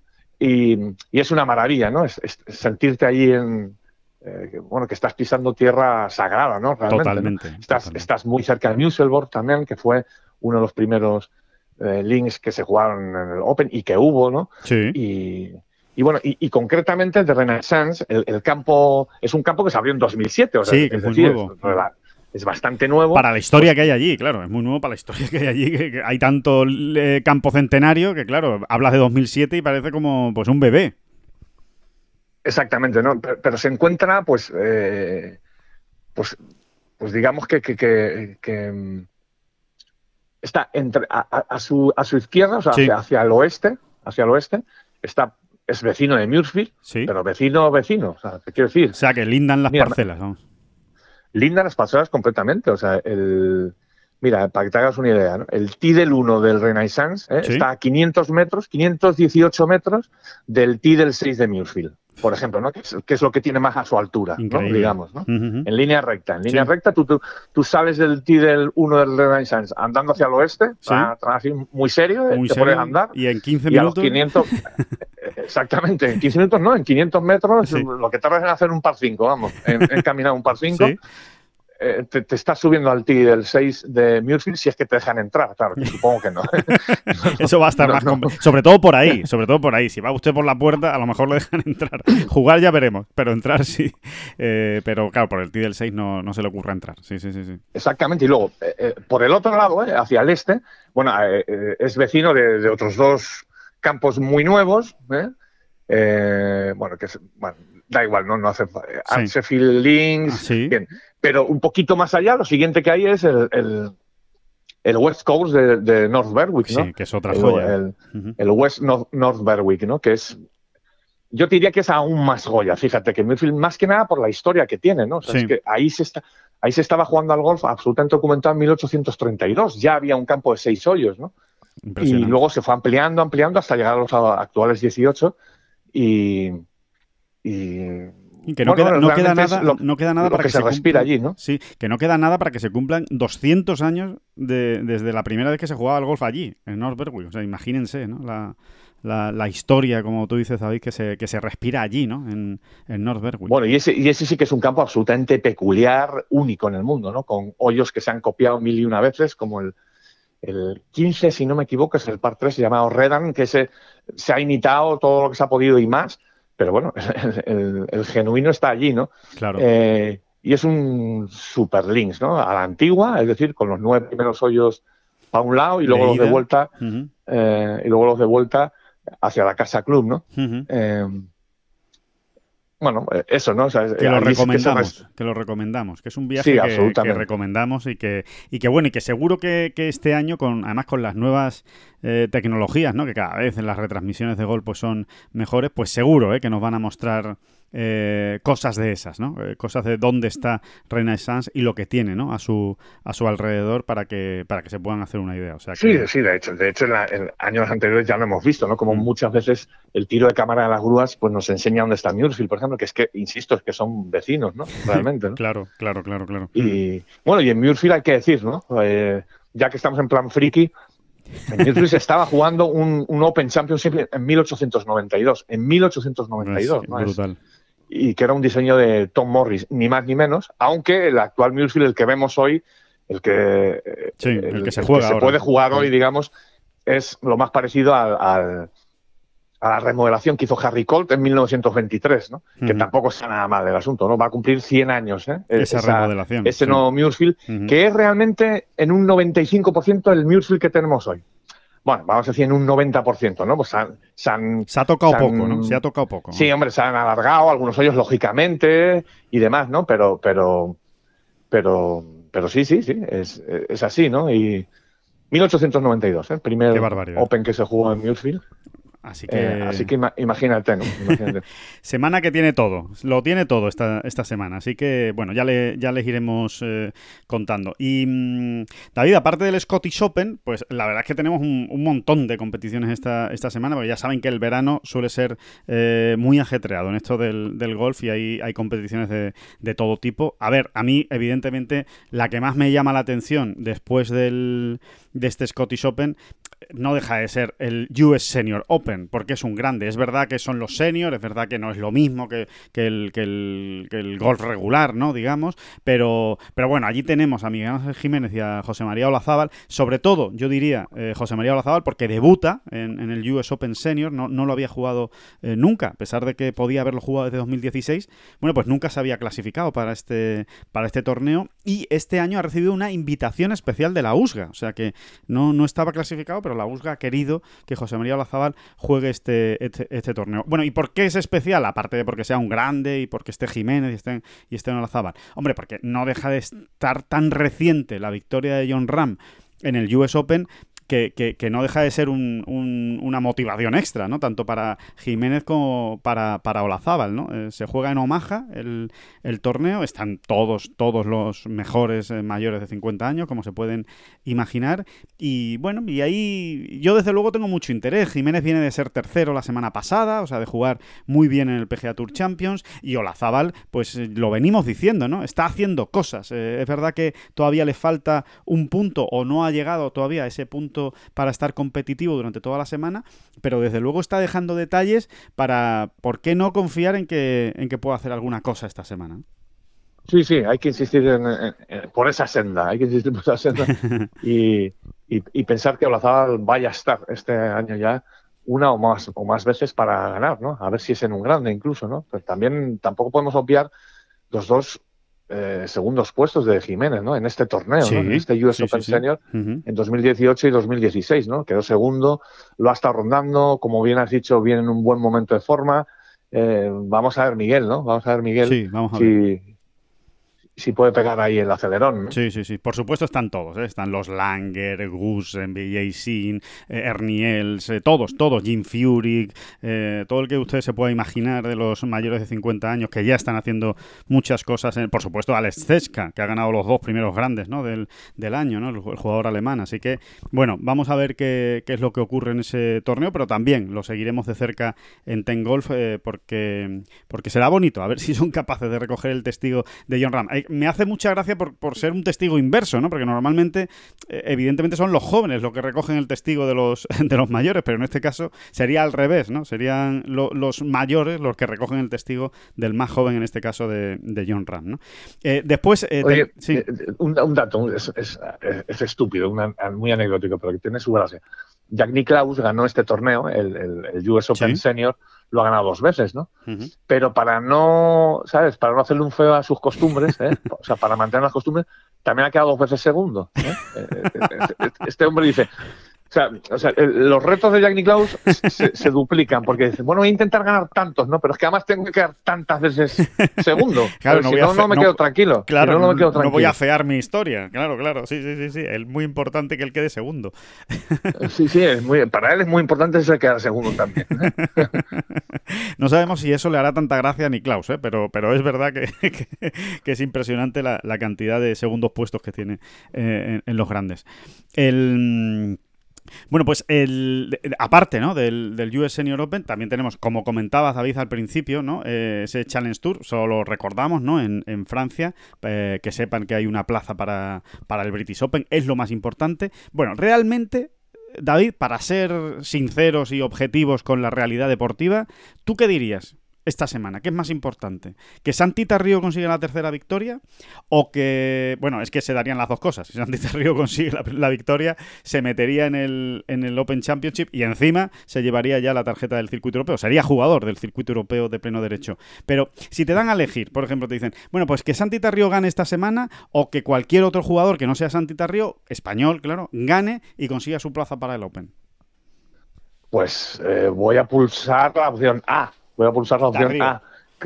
Y, y es una maravilla, ¿no? Es, es sentirte allí en... Eh, que, bueno, que estás pisando tierra sagrada, ¿no? Realmente, totalmente, ¿no? Estás, totalmente. Estás muy cerca de Musselburgh también, que fue uno de los primeros eh, links que se jugaron en el Open y que hubo, ¿no? Sí. Y... Y bueno, y, y concretamente de Renaissance, el, el campo es un campo que se abrió en dos mil siete, o sea, sí, que es, es muy decir, nuevo. Es, es bastante nuevo. Para la historia que hay allí, claro, es muy nuevo para la historia que hay allí, que, que hay tanto eh, campo centenario que, claro, hablas de dos mil siete y parece como pues un bebé. Exactamente, ¿no? Pero, pero se encuentra, pues, eh, pues, pues digamos que, que, que, que está entre a, a, a, su, a su izquierda, o sea, sí. hacia, hacia el oeste, hacia el oeste, está es vecino de Muirfield, sí. Pero vecino, vecino, o sea, te quiero decir. O sea, que lindan las mira, parcelas, vamos. Lindan las parcelas completamente, o sea, el, Mira, para que te hagas una idea, ¿no? El tee del uno del Renaissance ¿eh? ¿Sí? está a quinientos metros, quinientos dieciocho metros del tee del seis de Muirfield, por ejemplo, ¿no? Que es, que es lo que tiene más a su altura, ¿no? Digamos, ¿no? Uh-huh. En línea recta. En línea sí. recta, tú, tú, tú sales del tee del uno del Renaissance andando hacia el oeste, sí. así muy serio, ¿eh? muy te serio. pones a andar. Y en quince y minutos. A los quinientos, exactamente, en quince minutos no, en quinientos metros, sí. lo que tardas en hacer un par cinco, vamos, en, en caminar un par cinco. ¿Sí? Eh, te, te estás subiendo al tee del seis de Muirfield si es que te dejan entrar, claro, que supongo que no. Eso va a estar no, más no. compl- sobre todo por ahí, sobre todo por ahí. Si va usted por la puerta, a lo mejor le dejan entrar. Jugar ya veremos, pero entrar sí. Eh, pero claro, por el tee del seis no, no se le ocurre entrar. Sí, sí, sí, sí. Exactamente, y luego, eh, eh, por el otro lado, eh, hacia el este, bueno, eh, eh, es vecino de, de otros dos campos muy nuevos, ¿eh? Eh, bueno, que es, bueno, da igual, no, no hace eh, Sí. Ansefield Links, Ah, sí. bien. Pero un poquito más allá, lo siguiente que hay es el, el, el West Coast de, de North Berwick, ¿no? Sí, que es otra el, joya. El, uh-huh. el West North, North Berwick, ¿no? Que es, yo te diría que es aún más joya, fíjate, que Muirfield, más que nada por la historia que tiene, ¿no? O sea, sí. es que ahí se está, ahí se estaba jugando al golf absolutamente documentado en mil ochocientos treinta y dos, ya había un campo de seis hoyos, ¿no? Y luego se fue ampliando, ampliando hasta llegar a los actuales dieciocho y... y Y que no, bueno, queda, no, queda nada, lo, no queda nada lo para que, que se, se respira cumpla, allí, ¿no? Sí, que no queda nada para que se cumplan doscientos años de, desde la primera vez que se jugaba al golf allí, en North Berwick. O sea, imagínense, ¿no? La, la, la historia, como tú dices, David, que se, que se respira allí, ¿no? En, en North Berwick. Bueno, y ese, y ese sí que es un campo absolutamente peculiar, único en el mundo, ¿no? Con hoyos que se han copiado mil y una veces, como el, el quince, si no me equivoco, es el par tres llamado Redan, que se, se ha imitado todo lo que se ha podido y más. Pero bueno, el, el, el genuino está allí, ¿no? Claro. Eh, y es un super links, ¿no? A la antigua, es decir, con los nueve primeros hoyos para un lado y luego de los ida. de vuelta uh-huh. eh, y luego los de vuelta hacia la casa club, ¿no? Uh-huh. Eh, bueno, eso, ¿no? O sea, que lo recomendamos, que, se... que lo recomendamos, que es un viaje sí, que, que recomendamos y que, y que bueno, y que seguro que, que este año, con además con las nuevas eh, tecnologías, ¿no? Que cada vez en las retransmisiones de golf pues son mejores, pues seguro eh, que nos van a mostrar eh, cosas de esas, ¿no? Eh, cosas de dónde está Renaissance y lo que tiene, ¿no? A su a su alrededor para que para que se puedan hacer una idea. O sea, que... Sí, sí, de hecho, de hecho en, la, en años anteriores ya lo hemos visto, ¿no? Como mm. muchas veces el tiro de cámara de las grúas pues nos enseña dónde está Muirfield, por ejemplo, que es que, insisto, es que son vecinos, ¿no? Realmente, ¿no? claro, claro, claro, claro. Y bueno, y en Muirfield hay que decir, ¿no? Eh, ya que estamos en plan friki, en Muirfield se estaba jugando un, un Open Championship en mil ochocientos noventa y dos. En mil ochocientos noventa y dos, es ¿no? brutal. Es, y que era un diseño de Tom Morris, ni más ni menos, aunque el actual Muirfield, el que vemos hoy, el que, sí, el, el, que se, el juega que se ahora. puede jugar hoy, digamos, es lo más parecido al, al, a la remodelación que hizo Harry Colt en mil novecientos veintitrés, ¿no? Uh-huh. Que tampoco está nada mal el asunto, ¿no? Va a cumplir cien años, ¿eh? Esa, esa remodelación. Ese sí. nuevo Muirfield, uh-huh. que es realmente en un noventa y cinco por ciento el Muirfield que tenemos hoy. Bueno, vamos a decir en un noventa por ciento, ¿no? Pues se, han, se, han, se ha tocado se poco, han, ¿no? Se ha tocado poco. Sí, hombre, se han alargado algunos hoyos, lógicamente, y demás, ¿no? Pero, pero, pero, pero sí, sí, sí, es, es así, ¿no? Y mil ochocientos noventa y dos, ¿eh? El primer Open que se jugó en Muirfield. Así que, eh, así que ima- imagínate, ¿no? Imagínate. Semana que tiene todo, lo tiene todo esta, esta semana, así que bueno, ya, le, ya les iremos eh, contando. Y mmm, David, aparte del Scottish Open, pues la verdad es que tenemos un, un montón de competiciones esta, esta semana, porque ya saben que el verano suele ser eh, muy ajetreado en esto del, del golf y hay, hay competiciones de, de todo tipo. A ver, a mí evidentemente la que más me llama la atención después del, de este Scottish Open no deja de ser el U S Senior Open, porque es un grande. Es verdad que son los seniors, es verdad que no es lo mismo que, que, el, que, el, que el golf regular, ¿no? Digamos, pero, pero bueno, allí tenemos a Miguel Ángel Jiménez y a José María Olazábal, sobre todo, yo diría, eh, José María Olazábal, porque debuta en, en el U S Open Senior, no, no lo había jugado eh, nunca, a pesar de que podía haberlo jugado desde dos mil dieciséis, bueno, pues nunca se había clasificado para este, para este torneo, y este año ha recibido una invitación especial de la U S G A, o sea que no, no estaba clasificado, pero la U S G A ha querido que José María Olazábal juegue este, este, este torneo. Bueno, ¿y por qué es especial? Aparte de porque sea un grande y porque esté Jiménez y esté, y esté en Olazábal. Hombre, porque no deja de estar tan reciente la victoria de Jon Rahm en el U S Open, que, que, que no deja de ser un, un, una motivación extra, ¿no? Tanto para Jiménez como para, para Olazábal, ¿no? Eh, se juega en Omaha el, el torneo, están todos, todos los mejores eh, mayores de cincuenta años, como se pueden imaginar, y bueno, y ahí yo desde luego tengo mucho interés. Jiménez viene de ser tercero la semana pasada, o sea, de jugar muy bien en el P G A Tour Champions, y Olazábal, pues lo venimos diciendo, ¿no? Está haciendo cosas. Eh, es verdad que todavía le falta un punto, o no ha llegado todavía a ese punto para estar competitivo durante toda la semana, pero desde luego está dejando detalles para, ¿por qué no confiar en que, en que pueda hacer alguna cosa esta semana? Sí, sí, hay que insistir en, en, en, por esa senda, hay que insistir por esa senda y, y, y pensar que Olazábal vaya a estar este año ya una o más o más veces para ganar, ¿no? A ver si es en un grande incluso, ¿no? Pero también tampoco podemos obviar los dos eh, segundos puestos de Jiménez, ¿no? En este torneo, sí, ¿no? En este U S sí, Open sí, sí. Senior uh-huh. En dos mil dieciocho y dos mil dieciséis, ¿no? Quedó segundo, lo ha estado rondando, como bien has dicho, viene en un buen momento de forma. Eh, vamos a ver Miguel, ¿no? Vamos a ver Miguel. Sí, vamos a si, ver. si puede pegar ahí el acelerón, ¿no? Sí, sí, sí. Por supuesto están todos, ¿eh? Están los Langer, Gusen, B J Sin, eh, Erniels, eh, todos, todos, Jim Furyk, eh, todo el que usted se pueda imaginar de los mayores de cincuenta años que ya están haciendo muchas cosas. Eh, por supuesto, Alex Cesca, que ha ganado los dos primeros grandes, ¿no? del, del año, ¿no? El, el jugador alemán. Así que, bueno, vamos a ver qué, qué es lo que ocurre en ese torneo, pero también lo seguiremos de cerca en Ten Golf eh, porque, porque será bonito, a ver si son capaces de recoger el testigo de Jon Rahm. Eh, me hace mucha gracia por, por ser un testigo inverso, ¿no? Porque normalmente, eh, evidentemente, son los jóvenes los que recogen el testigo de los, de los mayores, pero en este caso sería al revés, ¿no? Serían lo, los mayores los que recogen el testigo del más joven, en este caso de, de Jon Rahm, ¿no? Eh, después... Eh, Oye, te, sí. eh, un, un dato, es, es, es estúpido, una, muy anecdótico, pero que tiene su gracia. Jack Nicklaus ganó este torneo, el, el, el U S Open ¿Sí? Senior, lo ha ganado dos veces, ¿no? Uh-huh. Pero para no, ¿sabes? Para no hacerle un feo a sus costumbres, ¿eh? O sea, para mantener las costumbres, también ha quedado dos veces segundo, ¿eh? Este hombre dice... O sea, o sea, los retos de Jack Nicklaus se, se duplican porque dicen, bueno, voy a intentar ganar tantos, ¿no? Pero es que además tengo que quedar tantas veces segundo. Claro, no si voy no, a fe- no me no, quedo tranquilo. Claro, si no, no, me quedo tranquilo. No voy a fear mi historia. Claro, claro. Sí, sí, sí, sí. Es muy importante que él quede segundo. Sí, sí, es muy, para él es muy importante eso de quedar segundo también, ¿eh? No sabemos si eso le hará tanta gracia a Nicklaus, ¿eh? pero, pero es verdad que, que, que es impresionante la, la cantidad de segundos puestos que tiene eh, en, en los grandes. El... Bueno, pues el, aparte, ¿no? del, del U S Senior Open, también tenemos, como comentaba David al principio, ¿no? Eh, ese Challenge Tour, solo recordamos, ¿no? En, en Francia, eh, que sepan que hay una plaza para, para el British Open, es lo más importante. Bueno, realmente, David, para ser sinceros y objetivos con la realidad deportiva, ¿tú qué dirías esta semana? ¿Qué es más importante? ¿Que Santi Tarrío consiga la tercera victoria? ¿O que, bueno, es que se darían las dos cosas? Si Santi Tarrío consigue la, la victoria, se metería en el, en el Open Championship y encima se llevaría ya la tarjeta del circuito europeo. Sería jugador del circuito europeo de pleno derecho. Pero si te dan a elegir, por ejemplo, te dicen, bueno, pues que Santi Tarrío gane esta semana o que cualquier otro jugador que no sea Santi Tarrío, español, claro, gane y consiga su plaza para el Open. Pues eh, voy a pulsar la opción A. Voy a pulsar la opción A.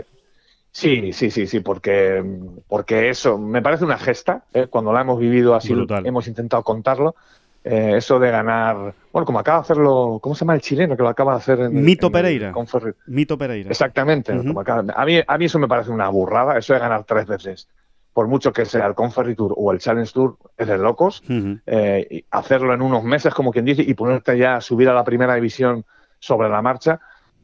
Sí, sí, sí, sí, porque, porque eso me parece una gesta, ¿eh? Cuando la hemos vivido así, brutal. Hemos intentado contarlo. Eh, eso de ganar, bueno, como acaba de hacerlo, ¿cómo se llama el chileno que lo acaba de hacer? En Mito en Pereira. El Mito Pereira. Exactamente. Uh-huh. Como acaba, a, mí, a mí eso me parece una burrada, eso de ganar tres veces. Por mucho que sea el Conferry Tour o el Challenge Tour, es de locos. Uh-huh. Eh, y hacerlo en unos meses, como quien dice, y ponerte ya a subir a la primera división sobre la marcha.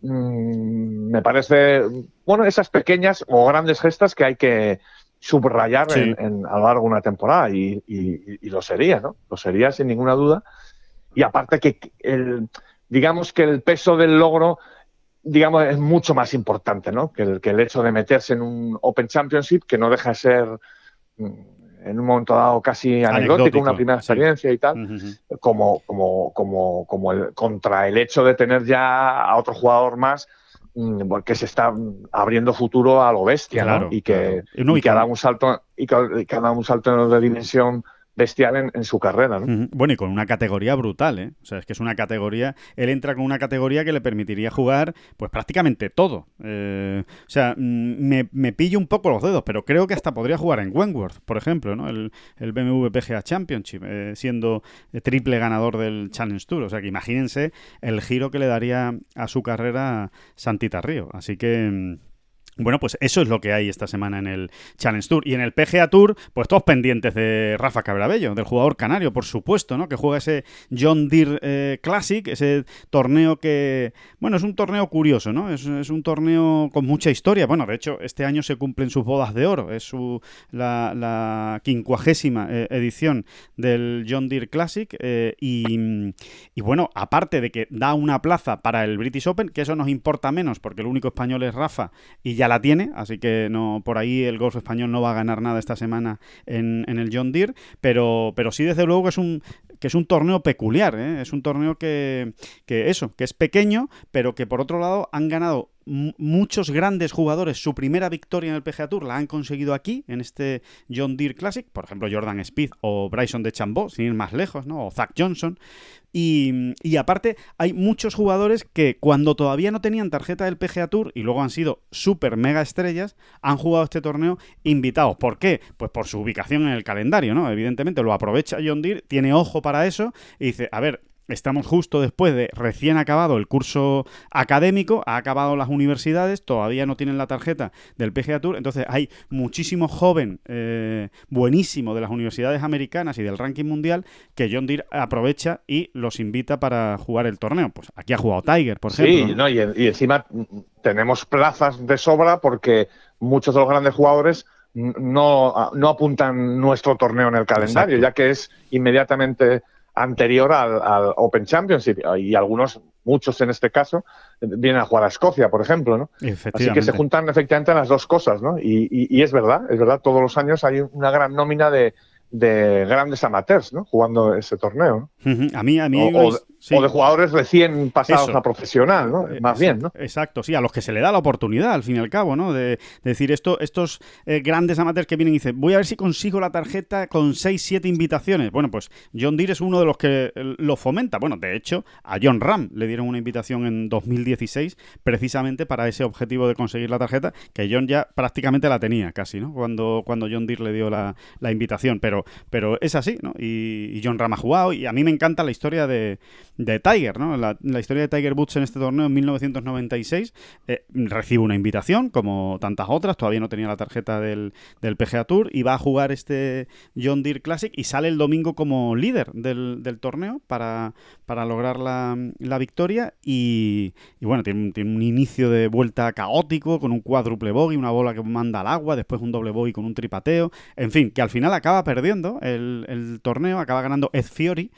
Me parece, bueno, esas pequeñas o grandes gestas que hay que subrayar sí. en, en, a lo largo de una temporada y, y, y lo sería, ¿no? Lo sería sin ninguna duda. Y aparte que el, digamos que el peso del logro, digamos, es mucho más importante, ¿no? Que el, que el hecho de meterse en un Open Championship, que no deja de ser en un momento dado casi anecdótico, anecdótico una primera experiencia sí. y tal, uh-huh. como, como, como, como el, contra el hecho de tener ya a otro jugador más porque se está abriendo futuro a lo bestia, claro, ¿no? Y que, claro. y no, y que ha dado un salto y que, que ha dado un salto de dimensión bestial en, en su carrera, ¿no? Bueno, y con una categoría brutal, ¿eh? O sea, es que es una categoría... Él entra con una categoría que le permitiría jugar, pues, prácticamente todo. Eh, o sea, me, me pillo un poco los dedos, pero creo que hasta podría jugar en Wentworth, por ejemplo, ¿no? El, el B M W P G A Championship, eh, siendo triple ganador del Challenge Tour. O sea, que imagínense el giro que le daría a su carrera Santita Río. Así que... Bueno, pues eso es lo que hay esta semana en el Challenge Tour. Y en el P G A Tour, pues todos pendientes de Rafa Cabrabello, del jugador canario, por supuesto, ¿no? Que juega ese John Deere eh, Classic, ese torneo que... Bueno, es un torneo curioso, ¿no? Es, es un torneo con mucha historia. Bueno, de hecho, este año se cumplen sus bodas de oro. Es su la, la quincuagésima eh, edición del John Deere Classic. Eh, y, y bueno, aparte de que da una plaza para el British Open, que eso nos importa menos, porque el único español es Rafa y ya la tiene, así que no, por ahí el golf español no va a ganar nada esta semana en, en el John Deere, pero, pero sí desde luego que es un que es un torneo peculiar, ¿eh? Es un torneo que, que eso, que es pequeño, pero que por otro lado han ganado m- muchos grandes jugadores. Su primera victoria en el P G A Tour la han conseguido aquí, en este John Deere Classic, por ejemplo Jordan Spieth o Bryson DeChambeau, sin ir más lejos, ¿no? O Zach Johnson. Y, y aparte hay muchos jugadores que cuando todavía no tenían tarjeta del P G A Tour y luego han sido súper mega estrellas, han jugado este torneo invitados. ¿Por qué? Pues por su ubicación en el calendario, ¿no? Evidentemente lo aprovecha John Deere, tiene ojo para eso y dice, a ver, estamos justo después de recién acabado el curso académico, ha acabado las universidades, todavía no tienen la tarjeta del P G A Tour, entonces hay muchísimo joven eh, buenísimo de las universidades americanas y del ranking mundial que John Deere aprovecha y los invita para jugar el torneo. Pues aquí ha jugado Tiger, por ejemplo. Sí, ¿no? y, y encima tenemos plazas de sobra porque muchos de los grandes jugadores no, no apuntan nuestro torneo en el calendario, exacto, ya que es inmediatamente anterior al, al Open Championship, y algunos, muchos en este caso, vienen a jugar a Escocia, por ejemplo, ¿no? Así que se juntan efectivamente las dos cosas, ¿no? Y, y, y es verdad, es verdad, todos los años hay una gran nómina de, de grandes amateurs, ¿no? Jugando ese torneo, ¿no? Uh-huh. A mí, a mí... O, o, sí. o de jugadores recién pasados Eso. a profesional, ¿no? Más Exacto, bien, ¿no? Exacto, sí, a los que se le da la oportunidad, al fin y al cabo, ¿no? De, de decir, esto, estos eh, grandes amateurs que vienen y dicen, voy a ver si consigo la tarjeta con seis, siete invitaciones. Bueno, pues John Deere es uno de los que lo fomenta. Bueno, de hecho, a Jon Rahm le dieron una invitación en dos mil dieciséis precisamente para ese objetivo de conseguir la tarjeta, que John ya prácticamente la tenía casi, ¿no? Cuando, cuando John Deere le dio la, la invitación, pero, pero es así, ¿no? Y, y Jon Rahm ha jugado, y a mí me encanta la historia de, de Tiger, ¿no? La, la historia de Tiger Woods en este torneo en mil novecientos noventa y seis, eh, recibe una invitación, como tantas otras, todavía no tenía la tarjeta del, del P G A Tour, y va a jugar este John Deere Classic, y sale el domingo como líder del, del torneo para, para lograr la, la victoria, y, y bueno, tiene, tiene un inicio de vuelta caótico, con un cuádruple bogey, una bola que manda al agua, después un doble bogey con un tripateo, en fin, que al final acaba perdiendo el, el torneo, acaba ganando Ed Fiori,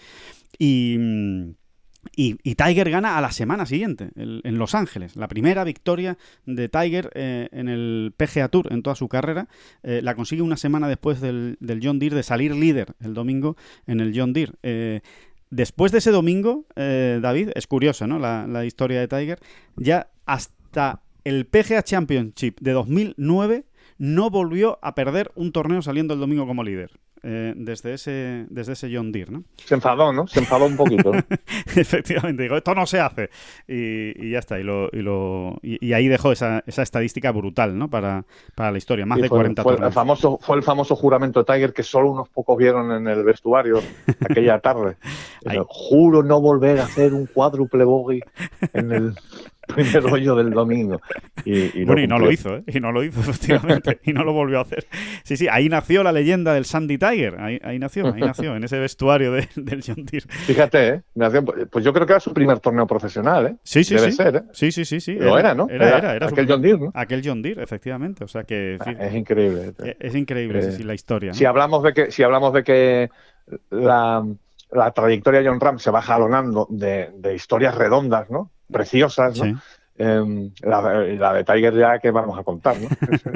y... Y, y Tiger gana a la semana siguiente, el, en Los Ángeles. La primera victoria de Tiger eh, en el P G A Tour en toda su carrera. Eh, la consigue una semana después del, del John Deere, de salir líder el domingo en el John Deere. Eh, después de ese domingo, eh, David, es curiosa, ¿no? La, la historia de Tiger. Ya hasta el P G A Championship de dos mil nueve no volvió a perder un torneo saliendo el domingo como líder. Eh, desde ese desde ese John Deere, ¿no? Se enfadó, ¿no? Se enfadó un poquito, ¿no? Efectivamente, digo, esto no se hace. Y, y ya está, y lo y lo y, y ahí dejó esa, esa estadística brutal, ¿no? Para, para la historia, más sí, de fue, cuarenta fue torneos. El famoso, fue el famoso juramento de Tiger que solo unos pocos vieron en el vestuario aquella tarde. Juro no volver a hacer un cuádruple bogey en el primer hoyo del domingo. Y, y bueno, y no cumplió. lo hizo, ¿eh? Y no lo hizo, efectivamente. Y no lo volvió a hacer. Sí, sí, ahí nació la leyenda del Sandy Tiger. Ahí, ahí nació, ahí nació, en ese vestuario de, del John Deere. Fíjate, ¿eh? Pues yo creo que era su primer torneo profesional, ¿eh? Sí, sí, Debe sí. ser, ¿eh? Sí, sí, sí, sí. Lo era, ¿no? Era, era, era, era aquel su... John Deere, ¿no? Aquel John Deere, efectivamente. O sea que... Ah, es increíble. Es, es increíble, eh, sí, sí, la historia, ¿no? Si hablamos de que, si hablamos de que la, la trayectoria de Jon Rahm se va jalonando de, de historias redondas, ¿no? Preciosas, ¿no? Sí. Eh, la, la de Tiger ya que vamos a contar, ¿no?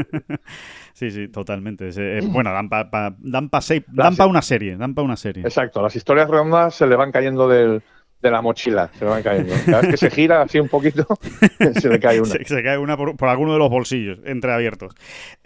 Sí, sí, totalmente. Eh, bueno, dan para pa, dan pa pa una serie, dan para una serie. Exacto, las historias redondas se le van cayendo del, de la mochila, se le van cayendo. Cada vez que se gira así un poquito, se le cae una. Se, se cae una por, por alguno de los bolsillos entreabiertos.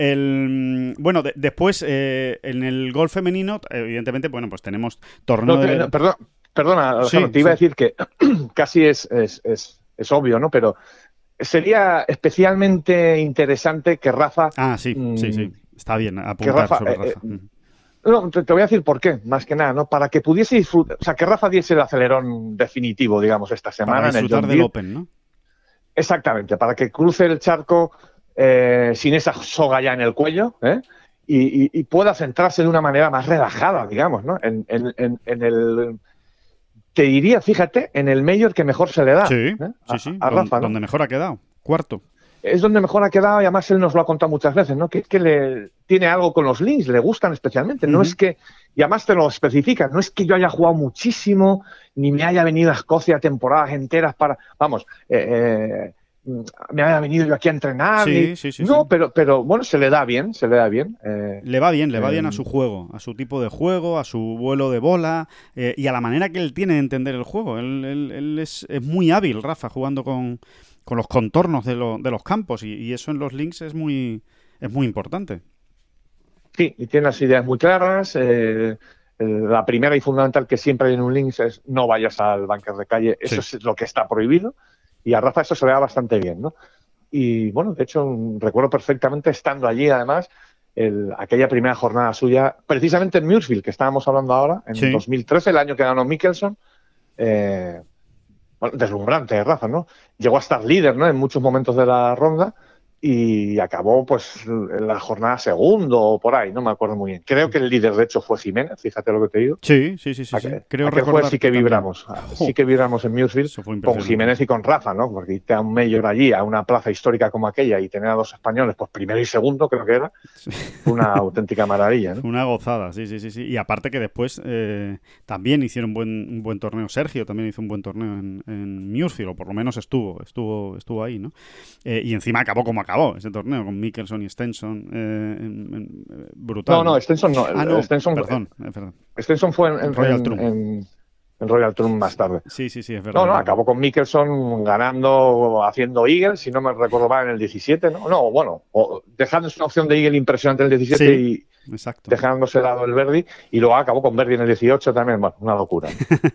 El, bueno, de, después, eh, en el golf femenino, evidentemente, bueno, pues tenemos torneo no, de... no, perdón, perdona, Alejandro, sí, te iba sí. a decir que casi es, es, es, es obvio, ¿no? Pero sería especialmente interesante que Rafa... Ah, sí, mmm, sí, sí. Está bien apuntar que Rafa, sobre eh, Rafa. Eh, No, te, te voy a decir por qué, más que nada, ¿no? Para que pudiese disfrutar, o sea, que Rafa diese el acelerón definitivo, digamos, esta semana. Para disfrutar en el del Open, ¿no? Exactamente, para que cruce el charco eh, sin esa soga ya en el cuello, ¿eh? y, y, y pueda centrarse de una manera más relajada, digamos, ¿no? En, en, en, en el... Te diría, fíjate, en el Major que mejor se le da. Sí, ¿eh? sí, sí. A, a Rafa, ¿no? Donde mejor ha quedado. Cuarto. Es donde mejor ha quedado y además él nos lo ha contado muchas veces, ¿no? Que, que le tiene algo con los links, le gustan especialmente. No uh-huh. es que, y además te lo especifica, no es que yo haya jugado muchísimo, ni me haya venido a Escocia temporadas enteras para, vamos, eh, eh, me haya venido yo aquí a entrenar. Sí, y, sí, sí. No, sí. Pero, pero bueno, se le da bien, se le da bien. Eh, le va bien, le va eh, bien a su juego, a su tipo de juego, a su vuelo de bola eh, y a la manera que él tiene de entender el juego. Él, él, él es, es muy hábil, Rafa, jugando con... con los contornos de, lo, de los campos y, y eso en los links es muy es muy importante. Sí, y tiene las ideas muy claras. Eh, la primera y fundamental que siempre hay en un links es no vayas al bunker de calle, eso sí. es lo que está prohibido y a Rafa eso se le da bastante bien, ¿no? Y bueno, de hecho recuerdo perfectamente estando allí además el, aquella primera jornada suya, precisamente en Muirfield, que estábamos hablando ahora, en sí. dos mil trece, el año que ganó Mickelson. Eh, Bueno, deslumbrante, Rafa, ¿no? Llegó a estar líder, ¿no? En muchos momentos de la ronda y acabó, pues, en la jornada segundo o por ahí, no me acuerdo muy bien. Creo que el líder, de hecho, fue Jiménez, fíjate lo que te digo. Sí, sí, sí, sí. sí. Creo que fue sí que vibramos, también. sí que vibramos en Muirfield con Jiménez y con Rafa, ¿no? Porque irte a un Major allí, a una plaza histórica como aquella y tener a dos españoles, pues primero y segundo, creo que era, sí. una auténtica maravilla, ¿no? Una gozada, sí, sí, sí, sí. Y aparte que después eh, también hicieron un buen, un buen torneo. Sergio también hizo un buen torneo en, en Muirfield, o por lo menos estuvo, estuvo, estuvo ahí, ¿no? Eh, y encima acabó como acabó ese torneo, con Mickelson y Stenson, eh, en, en, brutal. No, no, Stenson no. Ah, no, Stenson, perdón, eh, perdón. Stenson fue en, en Royal en, Trump. En, en Royal Trump más tarde. Sí, sí, sí, es verdad. No, no, acabó con Mickelson ganando, haciendo eagle, si no me recuerdo mal, en el diecisiete, ¿no? No, bueno, o dejándose una opción de eagle impresionante en el diecisiete sí. y... Exacto. Dejándose de lado el Verdi y luego acabó con Verdi en el dieciocho también, bueno, una locura.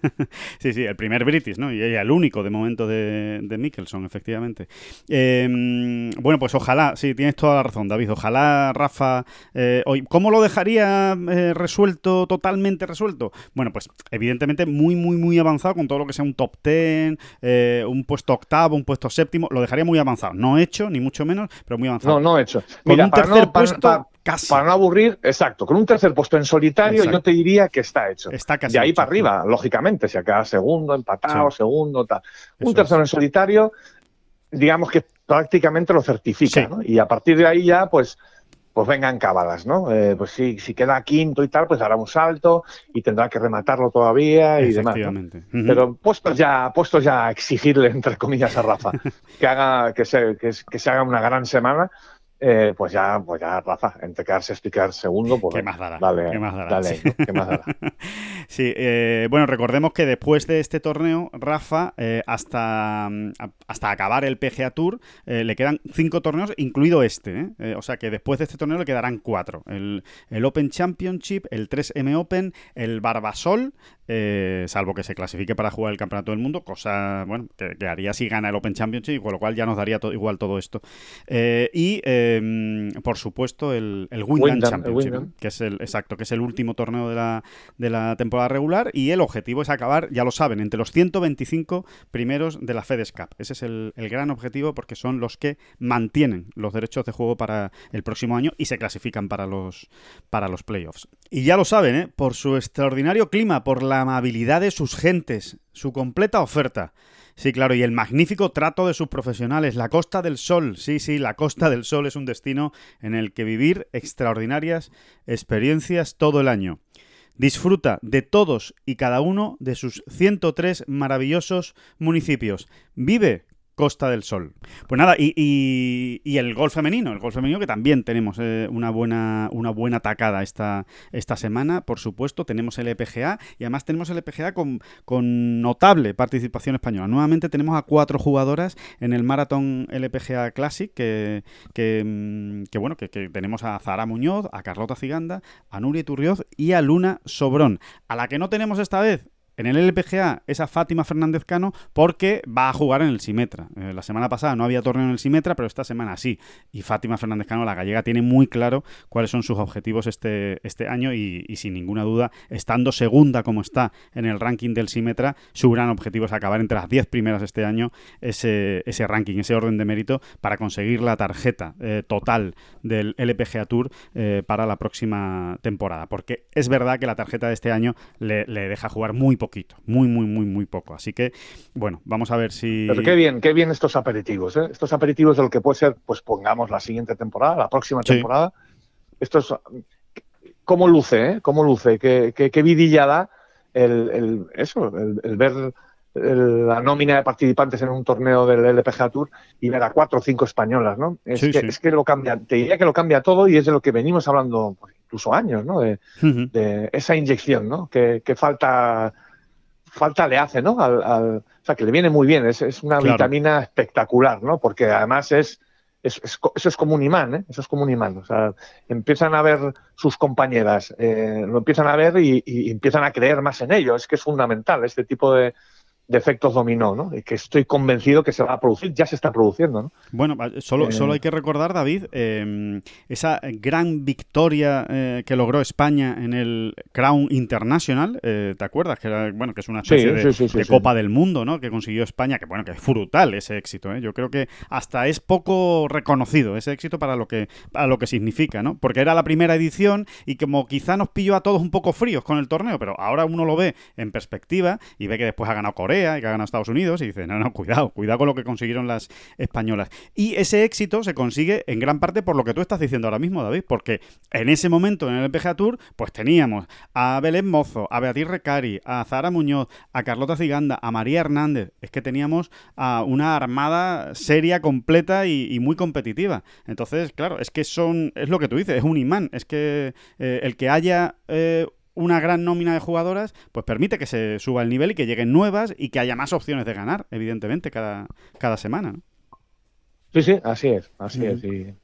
sí, sí, el primer British, ¿no? Y el único de momento de, de Mickelson, efectivamente. Eh, bueno, pues ojalá, sí, tienes toda la razón, David, ojalá Rafa, eh, hoy, ¿cómo lo dejaría eh, resuelto, totalmente resuelto? Bueno, pues evidentemente muy, muy, muy avanzado con todo lo que sea un top ten, eh, un puesto octavo, un puesto séptimo, lo dejaría muy avanzado, no hecho, ni mucho menos, pero muy avanzado. No, no hecho. Con Mira, un tercer no, puesto... Para, para, Casi. Para no aburrir, exacto, con un tercer puesto en solitario exacto. yo te diría que está hecho. Está casi de ahí hecho, para arriba, lógicamente, si acaba segundo, empatado, sí. segundo, tal. Un Eso tercero es. en solitario, digamos que prácticamente lo certifica, sí. ¿no? Y a partir de ahí ya, pues, pues vengan cábalas, ¿no? Eh, pues si, si queda quinto y tal, pues hará un salto y tendrá que rematarlo todavía y demás, ¿no? Uh-huh. Pero puestos ya, puestos ya a exigirle, entre comillas, a Rafa que haga, que se, que, que se haga una gran semana. Eh, pues ya, pues ya, Rafa, entre quedarse y quedar segundo, pues ¿Qué más dará? Dale, ¿Qué más dará? Dale, sí. ¿no? ¿Qué más dará? sí, eh, bueno, recordemos que después de este torneo, Rafa, eh, hasta, hasta acabar el P G A Tour, eh, le quedan cinco torneos, incluido este, ¿eh? Eh, o sea que después de este torneo le quedarán cuatro. El, el Open Championship, el tres eme Open, el Barbasol, eh, salvo que se clasifique para jugar el Campeonato del Mundo, cosa, bueno, que, que haría si gana el Open Championship, con lo cual ya nos daría to- igual todo esto. Eh, y... Eh, por supuesto el, el Wyndham, Wyndham Championship, el Wyndham. que es el exacto, que es el último torneo de la, de la temporada regular y el objetivo es acabar, ya lo saben, entre los ciento veinticinco primeros de la FedEx Cup. Ese es el, el gran objetivo porque son los que mantienen los derechos de juego para el próximo año y se clasifican para los, para los playoffs. Y ya lo saben, ¿eh? Por su extraordinario clima, por la amabilidad de sus gentes, su completa oferta. Sí, claro, y el magnífico trato de sus profesionales. La Costa del Sol, sí, sí, la Costa del Sol es un destino en el que vivir extraordinarias experiencias todo el año. Disfruta de todos y cada uno de sus ciento tres maravillosos municipios. Vive Costa del Sol. Pues nada, y, y, y el golf femenino, el golf femenino que también tenemos eh, una buena una buena tacada esta, esta semana, por supuesto, tenemos el L P G A y además tenemos el L P G A con, con notable participación española. Nuevamente tenemos a cuatro jugadoras en el Marathon L P G A Classic que, que, que bueno, que, que tenemos a Zahara Muñoz, a Carlota Ciganda, a Nuria Iturrioz y a Luna Sobrón. A la que no tenemos esta vez en el L P G A es a Fátima Fernández Cano porque va a jugar en el Symetra. Eh, la semana pasada no había torneo en el Symetra, pero esta semana sí. Y Fátima Fernández Cano, la gallega, tiene muy claro cuáles son sus objetivos este, este año y, y sin ninguna duda, estando segunda como está en el ranking del Symetra, su gran objetivo es acabar entre las diez primeras este año, ese, ese ranking, ese orden de mérito para conseguir la tarjeta eh, total del L P G A Tour eh, para la próxima temporada. Porque es verdad que la tarjeta de este año le, le deja jugar muy poquito, muy, muy, muy, muy poco. Así que, bueno, vamos a ver si... Pero qué bien, qué bien estos aperitivos, ¿eh? Estos aperitivos de lo que puede ser, pues pongamos la siguiente temporada, la próxima sí. temporada. Esto es... ¿Cómo luce, eh? ¿Cómo luce? ¿Qué, qué, qué vidilla da el, el, eso, el, el ver el, la nómina de participantes en un torneo del L P G A Tour y ver a cuatro o cinco españolas, ¿no? Es, sí, que, sí. es que lo cambia, te diría que lo cambia todo y es de lo que venimos hablando pues, incluso años, ¿no? De, uh-huh. de esa inyección, ¿no? Que, que falta... falta le hace, ¿no? Al, al, o sea, que le viene muy bien, es, es una claro. vitamina espectacular, ¿no? Porque además es, es, es, eso es como un imán, ¿eh? Eso es como un imán, o sea, empiezan a ver sus compañeras, eh, lo empiezan a ver y, y empiezan a creer más en ello, es que es fundamental este tipo de, de efectos dominó, ¿no? Y que estoy convencido que se va a producir, ya se está produciendo, ¿no? Bueno, solo, eh... solo hay que recordar, David, eh, esa gran victoria eh, que logró España en el Crown International, eh, ¿te acuerdas? Que era, bueno, que es una especie sí, de, sí, sí, sí, de sí. Copa del Mundo, ¿no? Que consiguió España, que bueno, que es brutal ese éxito, ¿eh? Yo creo que hasta es poco reconocido ese éxito para lo que para lo que significa, ¿no? Porque era la primera edición y como quizá nos pilló a todos un poco fríos con el torneo, pero ahora uno lo ve en perspectiva y ve que después ha ganado Corea y que ha ganado Estados Unidos y dice, no, no, cuidado, cuidado con lo que consiguieron las españolas. Y ese éxito se consigue en gran parte por lo que tú estás diciendo ahora mismo, David, porque en ese momento en el L P G A Tour, pues teníamos a Belén Mozo, a Beatriz Recari, a Zahara Muñoz, a Carlota Ciganda, a María Hernández. Es que teníamos a una armada seria, completa y, y muy competitiva. Entonces, claro, es que son, es lo que tú dices, es un imán. Es que eh, el que haya... Eh, una gran nómina de jugadoras, pues permite que se suba el nivel y que lleguen nuevas y que haya más opciones de ganar, evidentemente, cada, cada semana, ¿no? Sí, sí, así es, así mm. es. Y...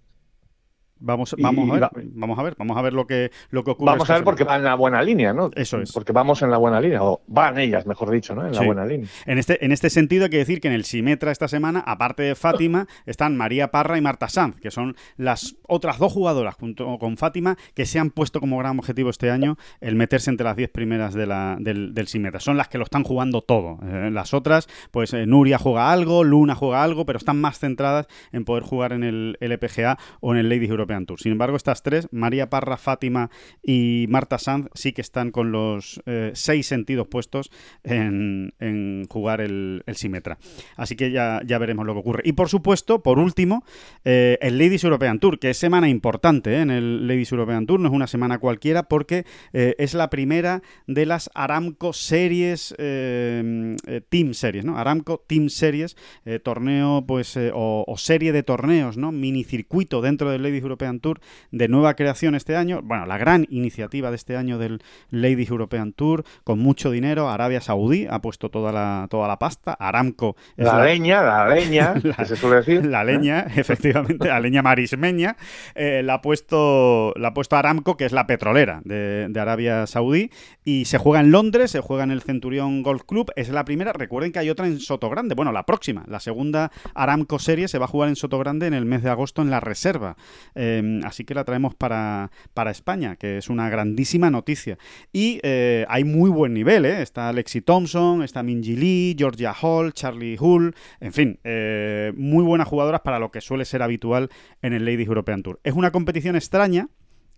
Vamos, vamos y, a ver, va, vamos a ver, vamos a ver lo que, lo que ocurre. Vamos a ver porque van en la buena línea, ¿no? Eso es. Porque vamos en la buena línea, o van ellas, mejor dicho, ¿no? En sí. la buena línea. En este, en este sentido hay que decir que en el Symetra esta semana, aparte de Fátima, están María Parra y Marta Sanz, que son las otras dos jugadoras junto con Fátima que se han puesto como gran objetivo este año el meterse entre las diez primeras de la, del, del Symetra. Son las que lo están jugando todo. Eh, las otras, pues eh, Nuria juega algo, Luna juega algo, pero están más centradas en poder jugar en el L P G A o en el Ladies European Tour. Sin embargo, estas tres, María Parra, Fátima y Marta Sanz, sí que están con los eh, seis sentidos puestos en, en jugar el, el Symetra. Así que ya, ya veremos lo que ocurre. Y por supuesto, por último, eh, el Ladies European Tour, que es semana importante ¿eh? en el Ladies European Tour, no es una semana cualquiera porque eh, es la primera de las Aramco Series, eh, eh, Team Series, ¿no? Aramco Team Series, eh, torneo pues eh, o, o serie de torneos, ¿no? Minicircuito dentro del Ladies European Tour de nueva creación este año, bueno, la gran iniciativa de este año del Ladies European Tour, con mucho dinero. Arabia Saudí ha puesto toda la toda la pasta, Aramco es la, la leña, la leña, la, que se suele decir. La leña, ¿eh? Efectivamente, la leña marismeña, eh, la ha puesto la ha puesto Aramco, que es la petrolera de, de Arabia Saudí, y se juega en Londres, se juega en el Centurión Golf Club, es la primera. Recuerden que hay otra en Sotogrande, bueno, la próxima, la segunda Aramco Serie se va a jugar en Sotogrande en el mes de agosto en la reserva, eh, así que la traemos para, para España, que es una grandísima noticia. Y eh, hay muy buen nivel, ¿eh? Está Lexi Thompson, está Minji Lee, Georgia Hall, Charlie Hull, en fin, eh, muy buenas jugadoras para lo que suele ser habitual en el Ladies European Tour. Es una competición extraña,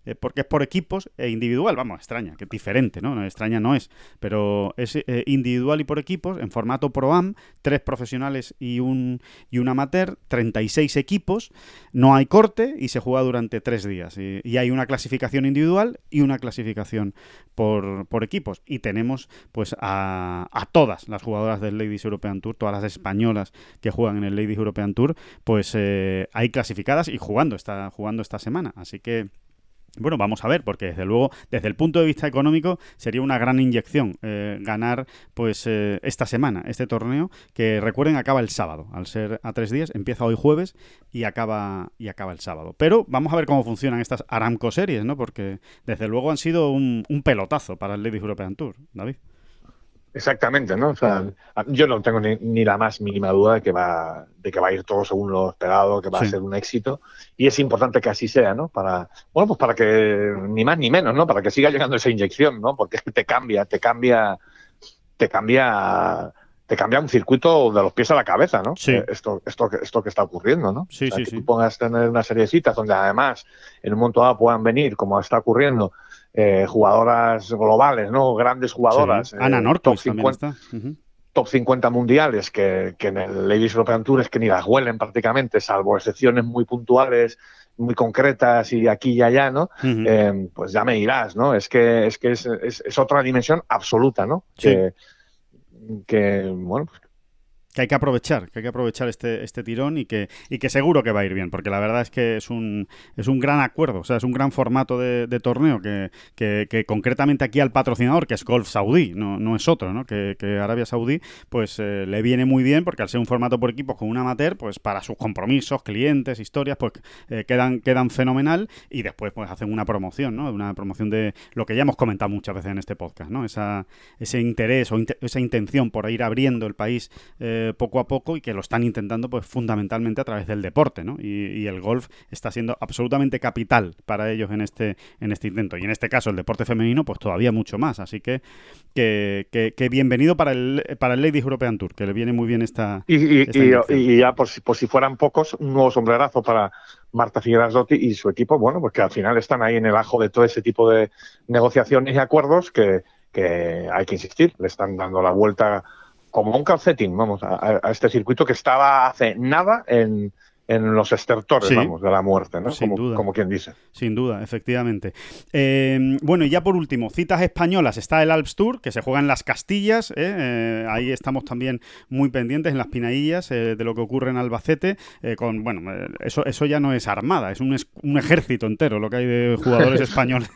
eh, porque es por equipos e individual. Vamos, extraña, que es diferente, ¿no? no extraña no es, pero es eh, individual y por equipos, en formato Pro-Am, tres profesionales y un, y un amateur, treinta y seis equipos, no hay corte y se juega durante tres días. Y, y hay una clasificación individual y una clasificación por, por equipos. Y tenemos pues a, a todas las jugadoras del Ladies European Tour, todas las españolas que juegan en el Ladies European Tour, pues eh, hay clasificadas y jugando esta, jugando esta semana. Así que bueno, vamos a ver, porque desde luego, desde el punto de vista económico, sería una gran inyección eh, ganar pues eh, esta semana, este torneo, que recuerden acaba el sábado, al ser a tres días, empieza hoy jueves y acaba y acaba el sábado. Pero vamos a ver cómo funcionan estas Aramco Series, ¿no? Porque desde luego han sido un, un pelotazo para el Ladies European Tour, David. Exactamente, ¿no? O sea, yo no tengo ni, ni la más mínima duda de que va de que va a ir todo según lo esperado, que va sí. a ser un éxito, y es importante que así sea, ¿no? Para, bueno, pues para que ni más ni menos, ¿no? Para que siga llegando esa inyección, ¿no? Porque es que te cambia, te cambia, te cambia, te cambia un circuito de los pies a la cabeza, ¿no? Sí. Esto, esto, esto que está ocurriendo, ¿no? Sí, o sea, sí, que sí. tú pongas tener una serie de citas donde además en un momento dado puedan venir, como está ocurriendo, Eh, jugadoras globales, ¿no? Grandes jugadoras. Sí. Ana eh, Norquist top cincuenta, también está. Uh-huh. top cincuenta mundiales que, que en el Ladies European Tour es que ni las huelen prácticamente, salvo excepciones muy puntuales, muy concretas y aquí y allá, ¿no? Uh-huh. Eh, pues ya me dirás, ¿no? Es que es que es, es, es otra dimensión absoluta, ¿no? Sí. Que, que bueno, pues que hay que aprovechar, que hay que aprovechar este, este tirón y que, y que seguro que va a ir bien, porque la verdad es que es un, es un gran acuerdo, o sea, es un gran formato de, de torneo que, que, que concretamente aquí al patrocinador, que es Golf Saudí, no, no es otro, ¿no? Que, que Arabia Saudí, pues eh, le viene muy bien, porque al ser un formato por equipos con un amateur, pues para sus compromisos, clientes, historias, pues eh, quedan, quedan fenomenal, y después pues hacen una promoción, ¿no? Una promoción de lo que ya hemos comentado muchas veces en este podcast, ¿no? Esa, ese interés o int- esa intención por ir abriendo el país eh, poco a poco, y que lo están intentando pues fundamentalmente a través del deporte, ¿no? Y, y el golf está siendo absolutamente capital para ellos en este en este intento, y en este caso el deporte femenino pues todavía mucho más, así que que, que, que bienvenido para el para el Ladies European Tour, que le viene muy bien esta y, y, esta y, y ya por si, por si fueran pocos, un nuevo sombrerazo para Marta Figueras-Dotti y su equipo, bueno, pues que al final están ahí en el ajo de todo ese tipo de negociaciones y acuerdos que, que hay que insistir, le están dando la vuelta como un calcetín, vamos, a, a este circuito que estaba hace nada en, en los estertores, sí, vamos, de la muerte, ¿no? Sin como, duda. como quien dice. Sin duda, efectivamente. Eh, bueno, y ya por último, citas españolas. Está el Alps Tour, que se juega en las Castillas. ¿eh? Eh, ahí estamos también muy pendientes, en las Pinaillas, eh, de lo que ocurre en Albacete. Eh, con, bueno, eh, eso, eso ya no es armada, es un, es un ejército entero lo que hay de jugadores españoles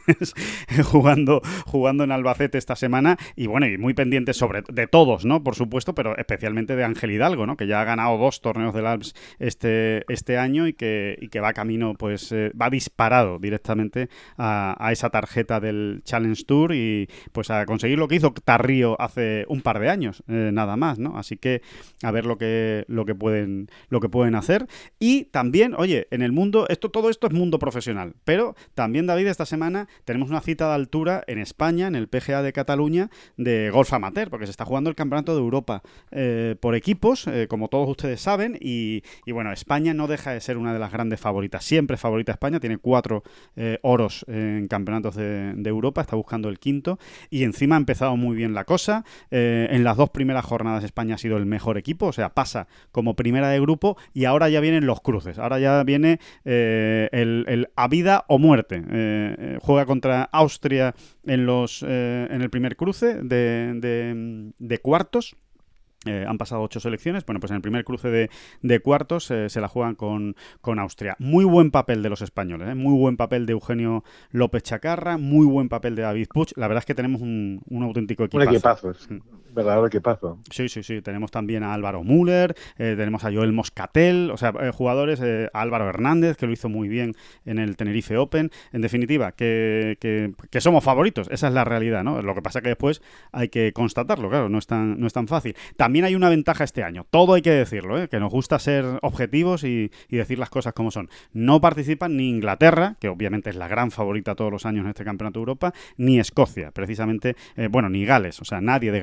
jugando, jugando en Albacete esta semana. Y bueno, y muy pendientes sobre de todos, ¿no? Por supuesto, pero especialmente de Ángel Hidalgo, ¿no? Que ya ha ganado dos torneos del Alps este este año y que, y que va camino, pues eh, va disparado directamente a, a esa tarjeta del Challenge Tour y pues a conseguir lo que hizo Tarrío hace un par de años, eh, nada más, ¿no? Así que a ver lo que lo que pueden lo que pueden hacer. Y también, oye, en el mundo, esto todo esto es mundo profesional, pero también, David, esta semana tenemos una cita de altura en España, en el P G A de Cataluña, de golf amateur, porque se está jugando el Campeonato de Europa eh, por equipos, eh, como todos ustedes saben, y, y bueno, España no deja de ser una de las grandes favoritas, siempre favorita España, tiene cuatro eh, oros en campeonatos de, de Europa, está buscando el quinto, y encima ha empezado muy bien la cosa. Eh, en las dos primeras jornadas España ha sido el mejor equipo, o sea, pasa como primera de grupo, y ahora ya vienen los cruces, ahora ya viene eh, el, el a vida o muerte. Eh, eh, juega contra Austria en, los, eh, en el primer cruce de, de, de cuartos. Eh, han pasado ocho selecciones. Bueno, pues en el primer cruce de, de cuartos eh, se la juegan con, con Austria. Muy buen papel de los españoles, ¿eh? Muy buen papel de Eugenio López Chacarra, muy buen papel de David Puig. La verdad es que tenemos un, un auténtico equipazo. Un equipazo, es un verdadero equipazo. Sí, sí, sí. Tenemos también a Álvaro Müller, eh, tenemos a Joel Moscatel, o sea, eh, jugadores, eh, a Álvaro Hernández, que lo hizo muy bien en el Tenerife Open. En definitiva, que, que, que somos favoritos. Esa es la realidad, ¿no? Lo que pasa que después hay que constatarlo, claro, no es tan, no es tan fácil. También hay una ventaja este año, todo hay que decirlo, ¿eh? Que nos gusta ser objetivos y, y decir las cosas como son. No participan ni Inglaterra, que obviamente es la gran favorita todos los años en este Campeonato de Europa, ni Escocia, precisamente, eh, bueno, ni Gales, o sea, nadie de Gran Bretaña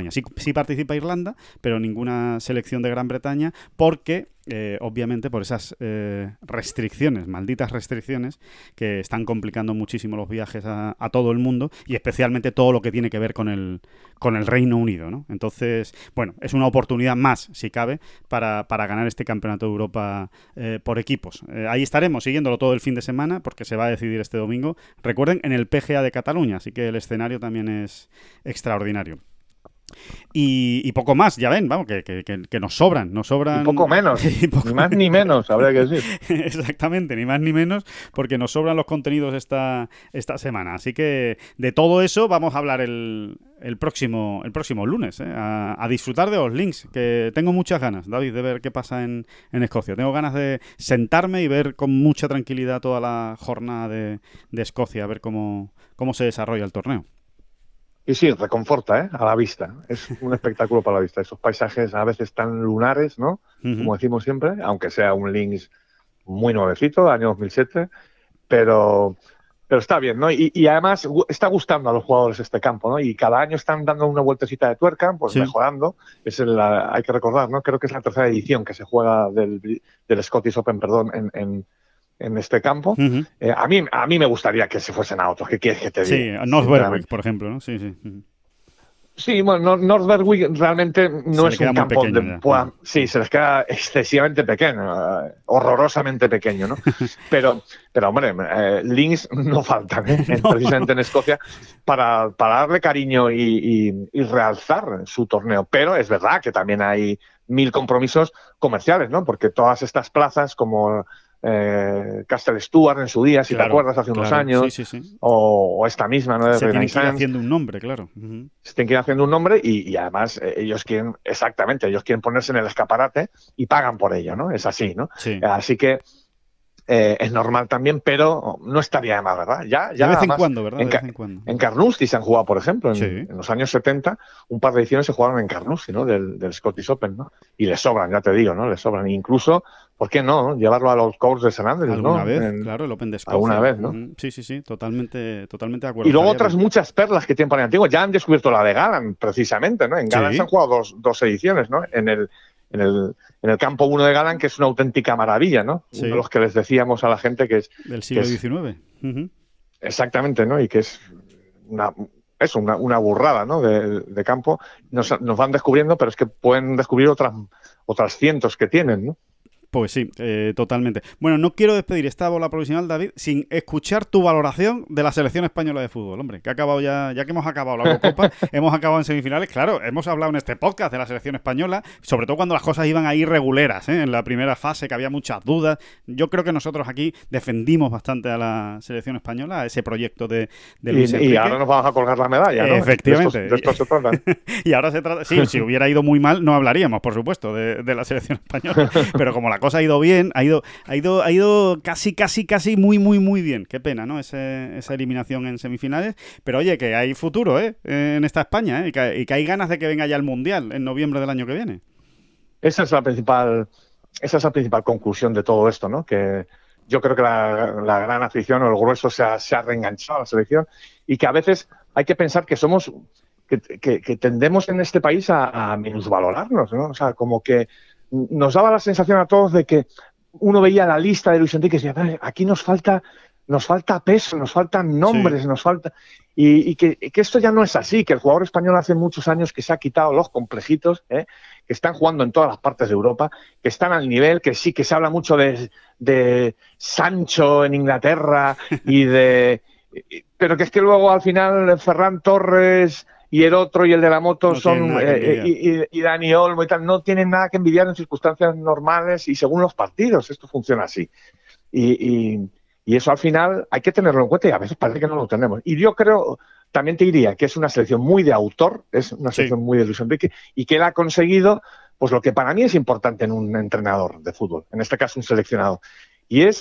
Cataluña. Sí, sí participa Irlanda, pero ninguna selección de Gran Bretaña, porque eh, obviamente por esas eh, restricciones, malditas restricciones, que están complicando muchísimo los viajes a, a todo el mundo, y especialmente todo lo que tiene que ver con el, con el Reino Unido, ¿no? Entonces, bueno, es una oportunidad más, si cabe, para, para ganar este Campeonato de Europa eh, por equipos. Eh, ahí estaremos siguiéndolo todo el fin de semana, porque se va a decidir este domingo. Recuerden, en el P G A de Cataluña, así que el escenario también es extraordinario. Y, y poco más, ya ven, vamos, que, que, que nos sobran, nos sobran... Y poco menos, y poco ni más menos. Ni menos, habría que decir. Exactamente, ni más ni menos, porque nos sobran los contenidos esta, esta semana. Así que de todo eso vamos a hablar el, el, próximo, el próximo lunes, ¿eh? a, a disfrutar de los links, que tengo muchas ganas, David, de ver qué pasa en, en Escocia. Tengo ganas de sentarme y ver con mucha tranquilidad toda la jornada de, de Escocia, a ver cómo, cómo se desarrolla el torneo. Y sí, reconforta, ¿eh? A la vista. Es un espectáculo para la vista. Esos paisajes a veces tan lunares, ¿no? Uh-huh. Como decimos siempre, aunque sea un Lynx muy nuevecito, año dos mil siete, pero, pero está bien, ¿no? Y, y además está gustando a los jugadores este campo, ¿no? Y cada año están dando una vueltecita de tuerca, pues sí, mejorando. Es el, hay que recordar, ¿no? Creo que es la tercera edición que se juega del, del Scottish Open, perdón, en... en en este campo. Uh-huh. eh, a mí a mí me gustaría que se fuesen a otros. ¿Qué quieres que te diga? Sí, North Berwick, por ejemplo, ¿no? Sí, sí. Uh-huh. Sí, bueno, North Berwick realmente no es un campo de... Pueda, sí, se les queda excesivamente pequeño, uh, horrorosamente pequeño, ¿no? pero, pero hombre, eh, links no faltan, ¿eh? No, precisamente no. En Escocia, para, para darle cariño y, y, y realzar su torneo. Pero es verdad que también hay mil compromisos comerciales, ¿no? Porque todas estas plazas como... Eh, Castle Stuart en su día, si claro, te acuerdas, hace unos claro. años, sí, sí, sí. O, o esta misma, ¿no? De se tienen que ir haciendo un nombre, claro. Uh-huh. Se tienen que ir haciendo un nombre y, y además eh, ellos quieren, exactamente, ellos quieren ponerse en el escaparate y pagan por ello, ¿no? Es así, ¿no? Sí. Así que eh, es normal también, pero no estaría de más, ¿verdad? Ya, ya de vez en más, cuando, ¿verdad? En, de vez en cuando. En Carnoustie se han jugado, por ejemplo, en, sí. en los años setenta, un par de ediciones se jugaron en Carnoustie, ¿no? Del, del Scottish Open, ¿no? Y les sobran, ya te digo, ¿no? Les sobran. Incluso, ¿por qué no? Llevarlo a los courts de San Andrés, ¿alguna ¿no? vez? En, claro, el Open de Escocia. Alguna vez, ¿no? Sí, sí, sí, totalmente, totalmente de acuerdo. Y luego Estaría otras bien. muchas perlas que tienen para el antiguo. Ya han descubierto la de Galan, precisamente, ¿no? En Galan sí. se han jugado dos, dos ediciones, ¿no? En el, en el, en el campo uno de Galan, que es una auténtica maravilla, ¿no? Sí. Uno de los que les decíamos a la gente que es... Del siglo que es, diecinueve. Uh-huh. Exactamente, ¿no? Y que es una, es una, una burrada, ¿no? De, de campo. Nos, nos van descubriendo, pero es que pueden descubrir otras, otras cientos que tienen, ¿no? Pues sí, eh, totalmente. Bueno, no quiero despedir esta bola provisional, David, sin escuchar tu valoración de la selección española de fútbol, hombre, que ha acabado ya, ya que hemos acabado la Eurocopa, hemos acabado en semifinales, claro, hemos hablado en este podcast de la selección española, sobre todo cuando las cosas iban ahí reguleras, ¿eh? En la primera fase, que había muchas dudas. Yo creo que nosotros aquí defendimos bastante a la selección española, a ese proyecto de, de Luis y, Enrique. Y ahora nos vamos a colgar la medalla, ¿no? Efectivamente. De esto, de esto se trata. Y ahora se trata... Sí, si hubiera ido muy mal, no hablaríamos, por supuesto, de, de la selección española, pero como la cosa ha ido bien, ha ido, ha ido, ha ido casi, casi, casi muy, muy, muy bien. Qué pena, ¿no? Ese, esa eliminación en semifinales. Pero oye, que hay futuro, ¿eh? En esta España, ¿eh? Y que, y que hay ganas de que venga ya el Mundial en noviembre del año que viene. Esa es la principal, esa es la principal conclusión de todo esto, ¿no? Que yo creo que la, la gran afición o el grueso se ha, se ha reenganchado a la selección y que a veces hay que pensar que somos, que, que, que tendemos en este país a, a minusvalorarnos, ¿no? O sea, como que nos daba la sensación a todos de que uno veía la lista de Luis Enrique y decía, aquí nos falta, nos falta peso, nos faltan nombres, sí. nos falta... Y, y, que, y que esto ya no es así, que el jugador español hace muchos años que se ha quitado los complejitos, ¿eh? Que están jugando en todas las partes de Europa, que están al nivel, que sí, que se habla mucho de, de Sancho en Inglaterra y de... Pero que es que luego al final Ferran Torres... y el otro y el de la moto no son eh, y, y, y Dani Olmo y tal, no tienen nada que envidiar en circunstancias normales y según los partidos, esto funciona así. Y, y, y eso al final hay que tenerlo en cuenta y a veces parece que no lo tenemos. Y yo creo, también te diría que es una selección muy de autor, es una selección sí. muy de Luis Enrique y que él ha conseguido pues lo que para mí es importante en un entrenador de fútbol, en este caso un seleccionador, y es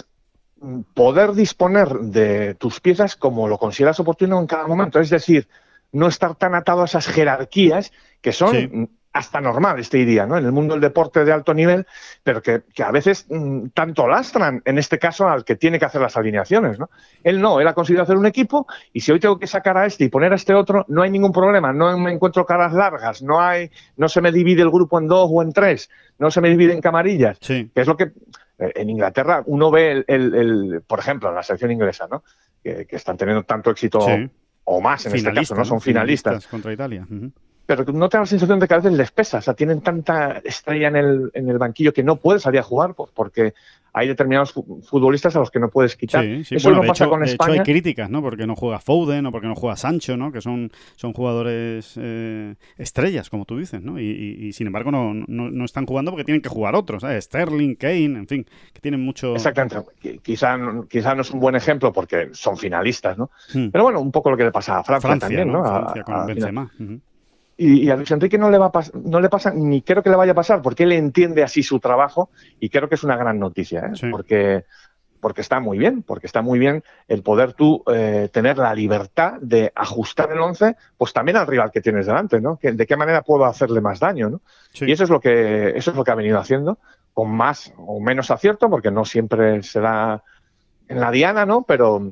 poder disponer de tus piezas como lo consideras oportuno en cada momento, es decir, no estar tan atado a esas jerarquías que son sí. hasta normales, te diría, ¿no? En el mundo del deporte de alto nivel, pero que, que a veces mmm, tanto lastran, en este caso, al que tiene que hacer las alineaciones, ¿no? Él no, él ha conseguido hacer un equipo y si hoy tengo que sacar a este y poner a este otro, no hay ningún problema, no me encuentro caras largas, no hay, no se me divide el grupo en dos o en tres, no se me divide en camarillas, sí. que es lo que en Inglaterra uno ve, el, el, el, por ejemplo, en la selección inglesa, ¿no? Que, que están teniendo tanto éxito sí. o más en finalistas, este caso, ¿no? Son finalistas. finalistas contra Italia. Uh-huh. Pero no te da la sensación de que a veces les pesa, o sea, tienen tanta estrella en el, en el banquillo que no puedes salir a jugar porque hay determinados futbolistas a los que no puedes quitar. Sí, sí. Eso Bueno, no de pasa hecho, con de España. hecho hay críticas, ¿no? Porque no juega Foden o porque no juega Sancho, ¿no? Que son, son jugadores eh, estrellas, como tú dices, ¿no? Y, y, y sin embargo no, no, no están jugando porque tienen que jugar otros, ¿sabes? Sterling, Kane, en fin, que tienen mucho... Exactamente. Quizá, quizá no es un buen ejemplo porque son finalistas, ¿no? Hmm. Pero bueno, un poco lo que le pasa a Francia, Francia también, ¿no? ¿no? A, Francia con a, Benzema. Uh-huh. Y, y a Luis Enrique no le va a pas- no le pasa, ni creo que le vaya a pasar, porque él entiende así su trabajo y creo que es una gran noticia, ¿eh? Sí. porque, porque está muy bien, porque está muy bien el poder tú eh, tener la libertad de ajustar el once, pues también al rival que tienes delante, ¿no? Que, ¿de qué manera puedo hacerle más daño, ¿no? Sí. Y eso es lo que eso es lo que ha venido haciendo, con más o menos acierto, porque no siempre se da en la diana, ¿no? Pero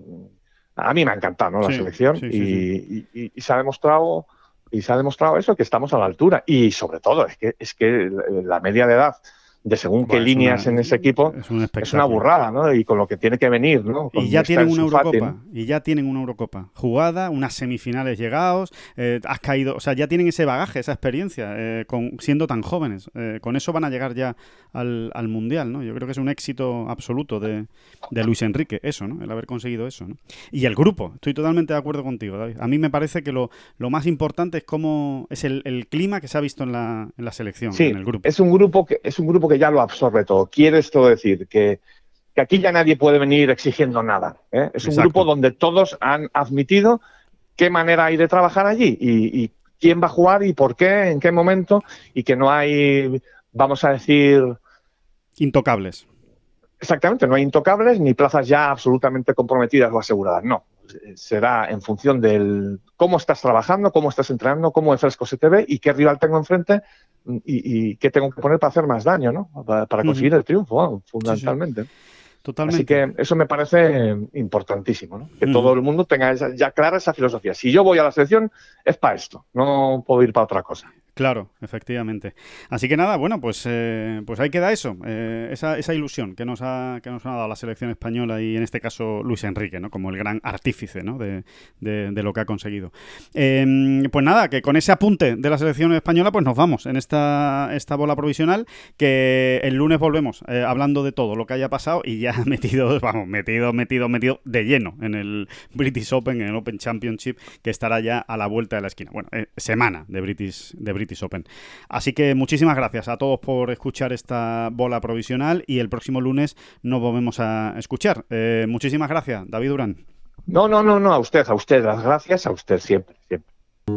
a mí me ha encantado, ¿no? La Sí, selección sí, sí, y, sí. Y, y, y se ha demostrado y se ha demostrado eso, que estamos a la altura. Y sobre todo, es que es que la media de edad de según Bueno, qué líneas una, en ese equipo es, un es una burrada, ¿no? Y con lo que tiene que venir, ¿no? Con y ya tienen una Fati, Eurocopa, ¿no? y ya tienen una Eurocopa jugada, unas semifinales llegados, eh, has caído, o sea, ya tienen ese bagaje, esa experiencia, eh, con, siendo tan jóvenes. Eh, con eso van a llegar ya al, al Mundial, ¿no? Yo creo que es un éxito absoluto de, de Luis Enrique, eso, ¿no? El haber conseguido eso, ¿no? Y el grupo, estoy totalmente de acuerdo contigo, David. A mí me parece que lo, lo más importante es cómo es el, el clima que se ha visto en la, en la selección, sí, en el grupo. Es un grupo que es un grupo que ya lo absorbe todo. Quiere esto decir que, que aquí ya nadie puede venir exigiendo nada, ¿eh? Es un Exacto. grupo donde todos han admitido qué manera hay de trabajar allí y, y quién va a jugar y por qué, en qué momento, y que no hay, vamos a decir... Intocables. Exactamente, no hay intocables ni plazas ya absolutamente comprometidas o aseguradas, no. Será en función del cómo estás trabajando, cómo estás entrenando, cómo de fresco se te ve y qué rival tengo enfrente y, y qué tengo que poner para hacer más daño, ¿no? Para, para conseguir uh-huh. el triunfo, ¿no? Fundamentalmente. Sí, sí. Totalmente. Así que eso me parece importantísimo, ¿no? Que uh-huh. todo el mundo tenga esa, ya clara esa filosofía. Si yo voy a la selección, es para esto, no puedo ir para otra cosa. Claro, efectivamente. Así que nada, bueno, pues eh, pues ahí queda eso, eh, esa, esa ilusión que nos ha que nos ha dado la selección española y en este caso Luis Enrique, ¿no? Como el gran artífice, ¿no? de, de, de lo que ha conseguido. Eh, pues nada, que con ese apunte de la selección española, pues nos vamos en esta esta bola provisional, que el lunes volvemos eh, hablando de todo lo que haya pasado y ya metido, vamos, metido, metido, metido de lleno en el British Open, en el Open Championship, que estará ya a la vuelta de la esquina. Bueno, eh, semana de British de British Open. Así que muchísimas gracias a todos por escuchar esta bola provisional y el próximo lunes nos volvemos a escuchar. Eh, muchísimas gracias, David Durán. No, no, no, no, a usted, a usted, las gracias, a usted siempre, siempre.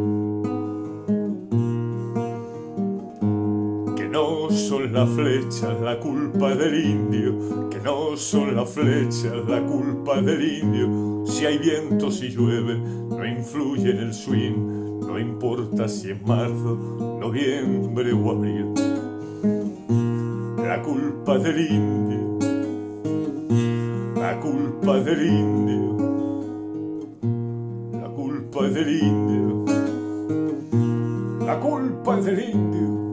Que no son las flechas la culpa del indio, que no son las flechas la culpa del indio. Si hay viento, si llueve, no influye en el swing. No importa si es marzo, noviembre o abril. La culpa del indio, la culpa del indio, la culpa del indio, la culpa del indio.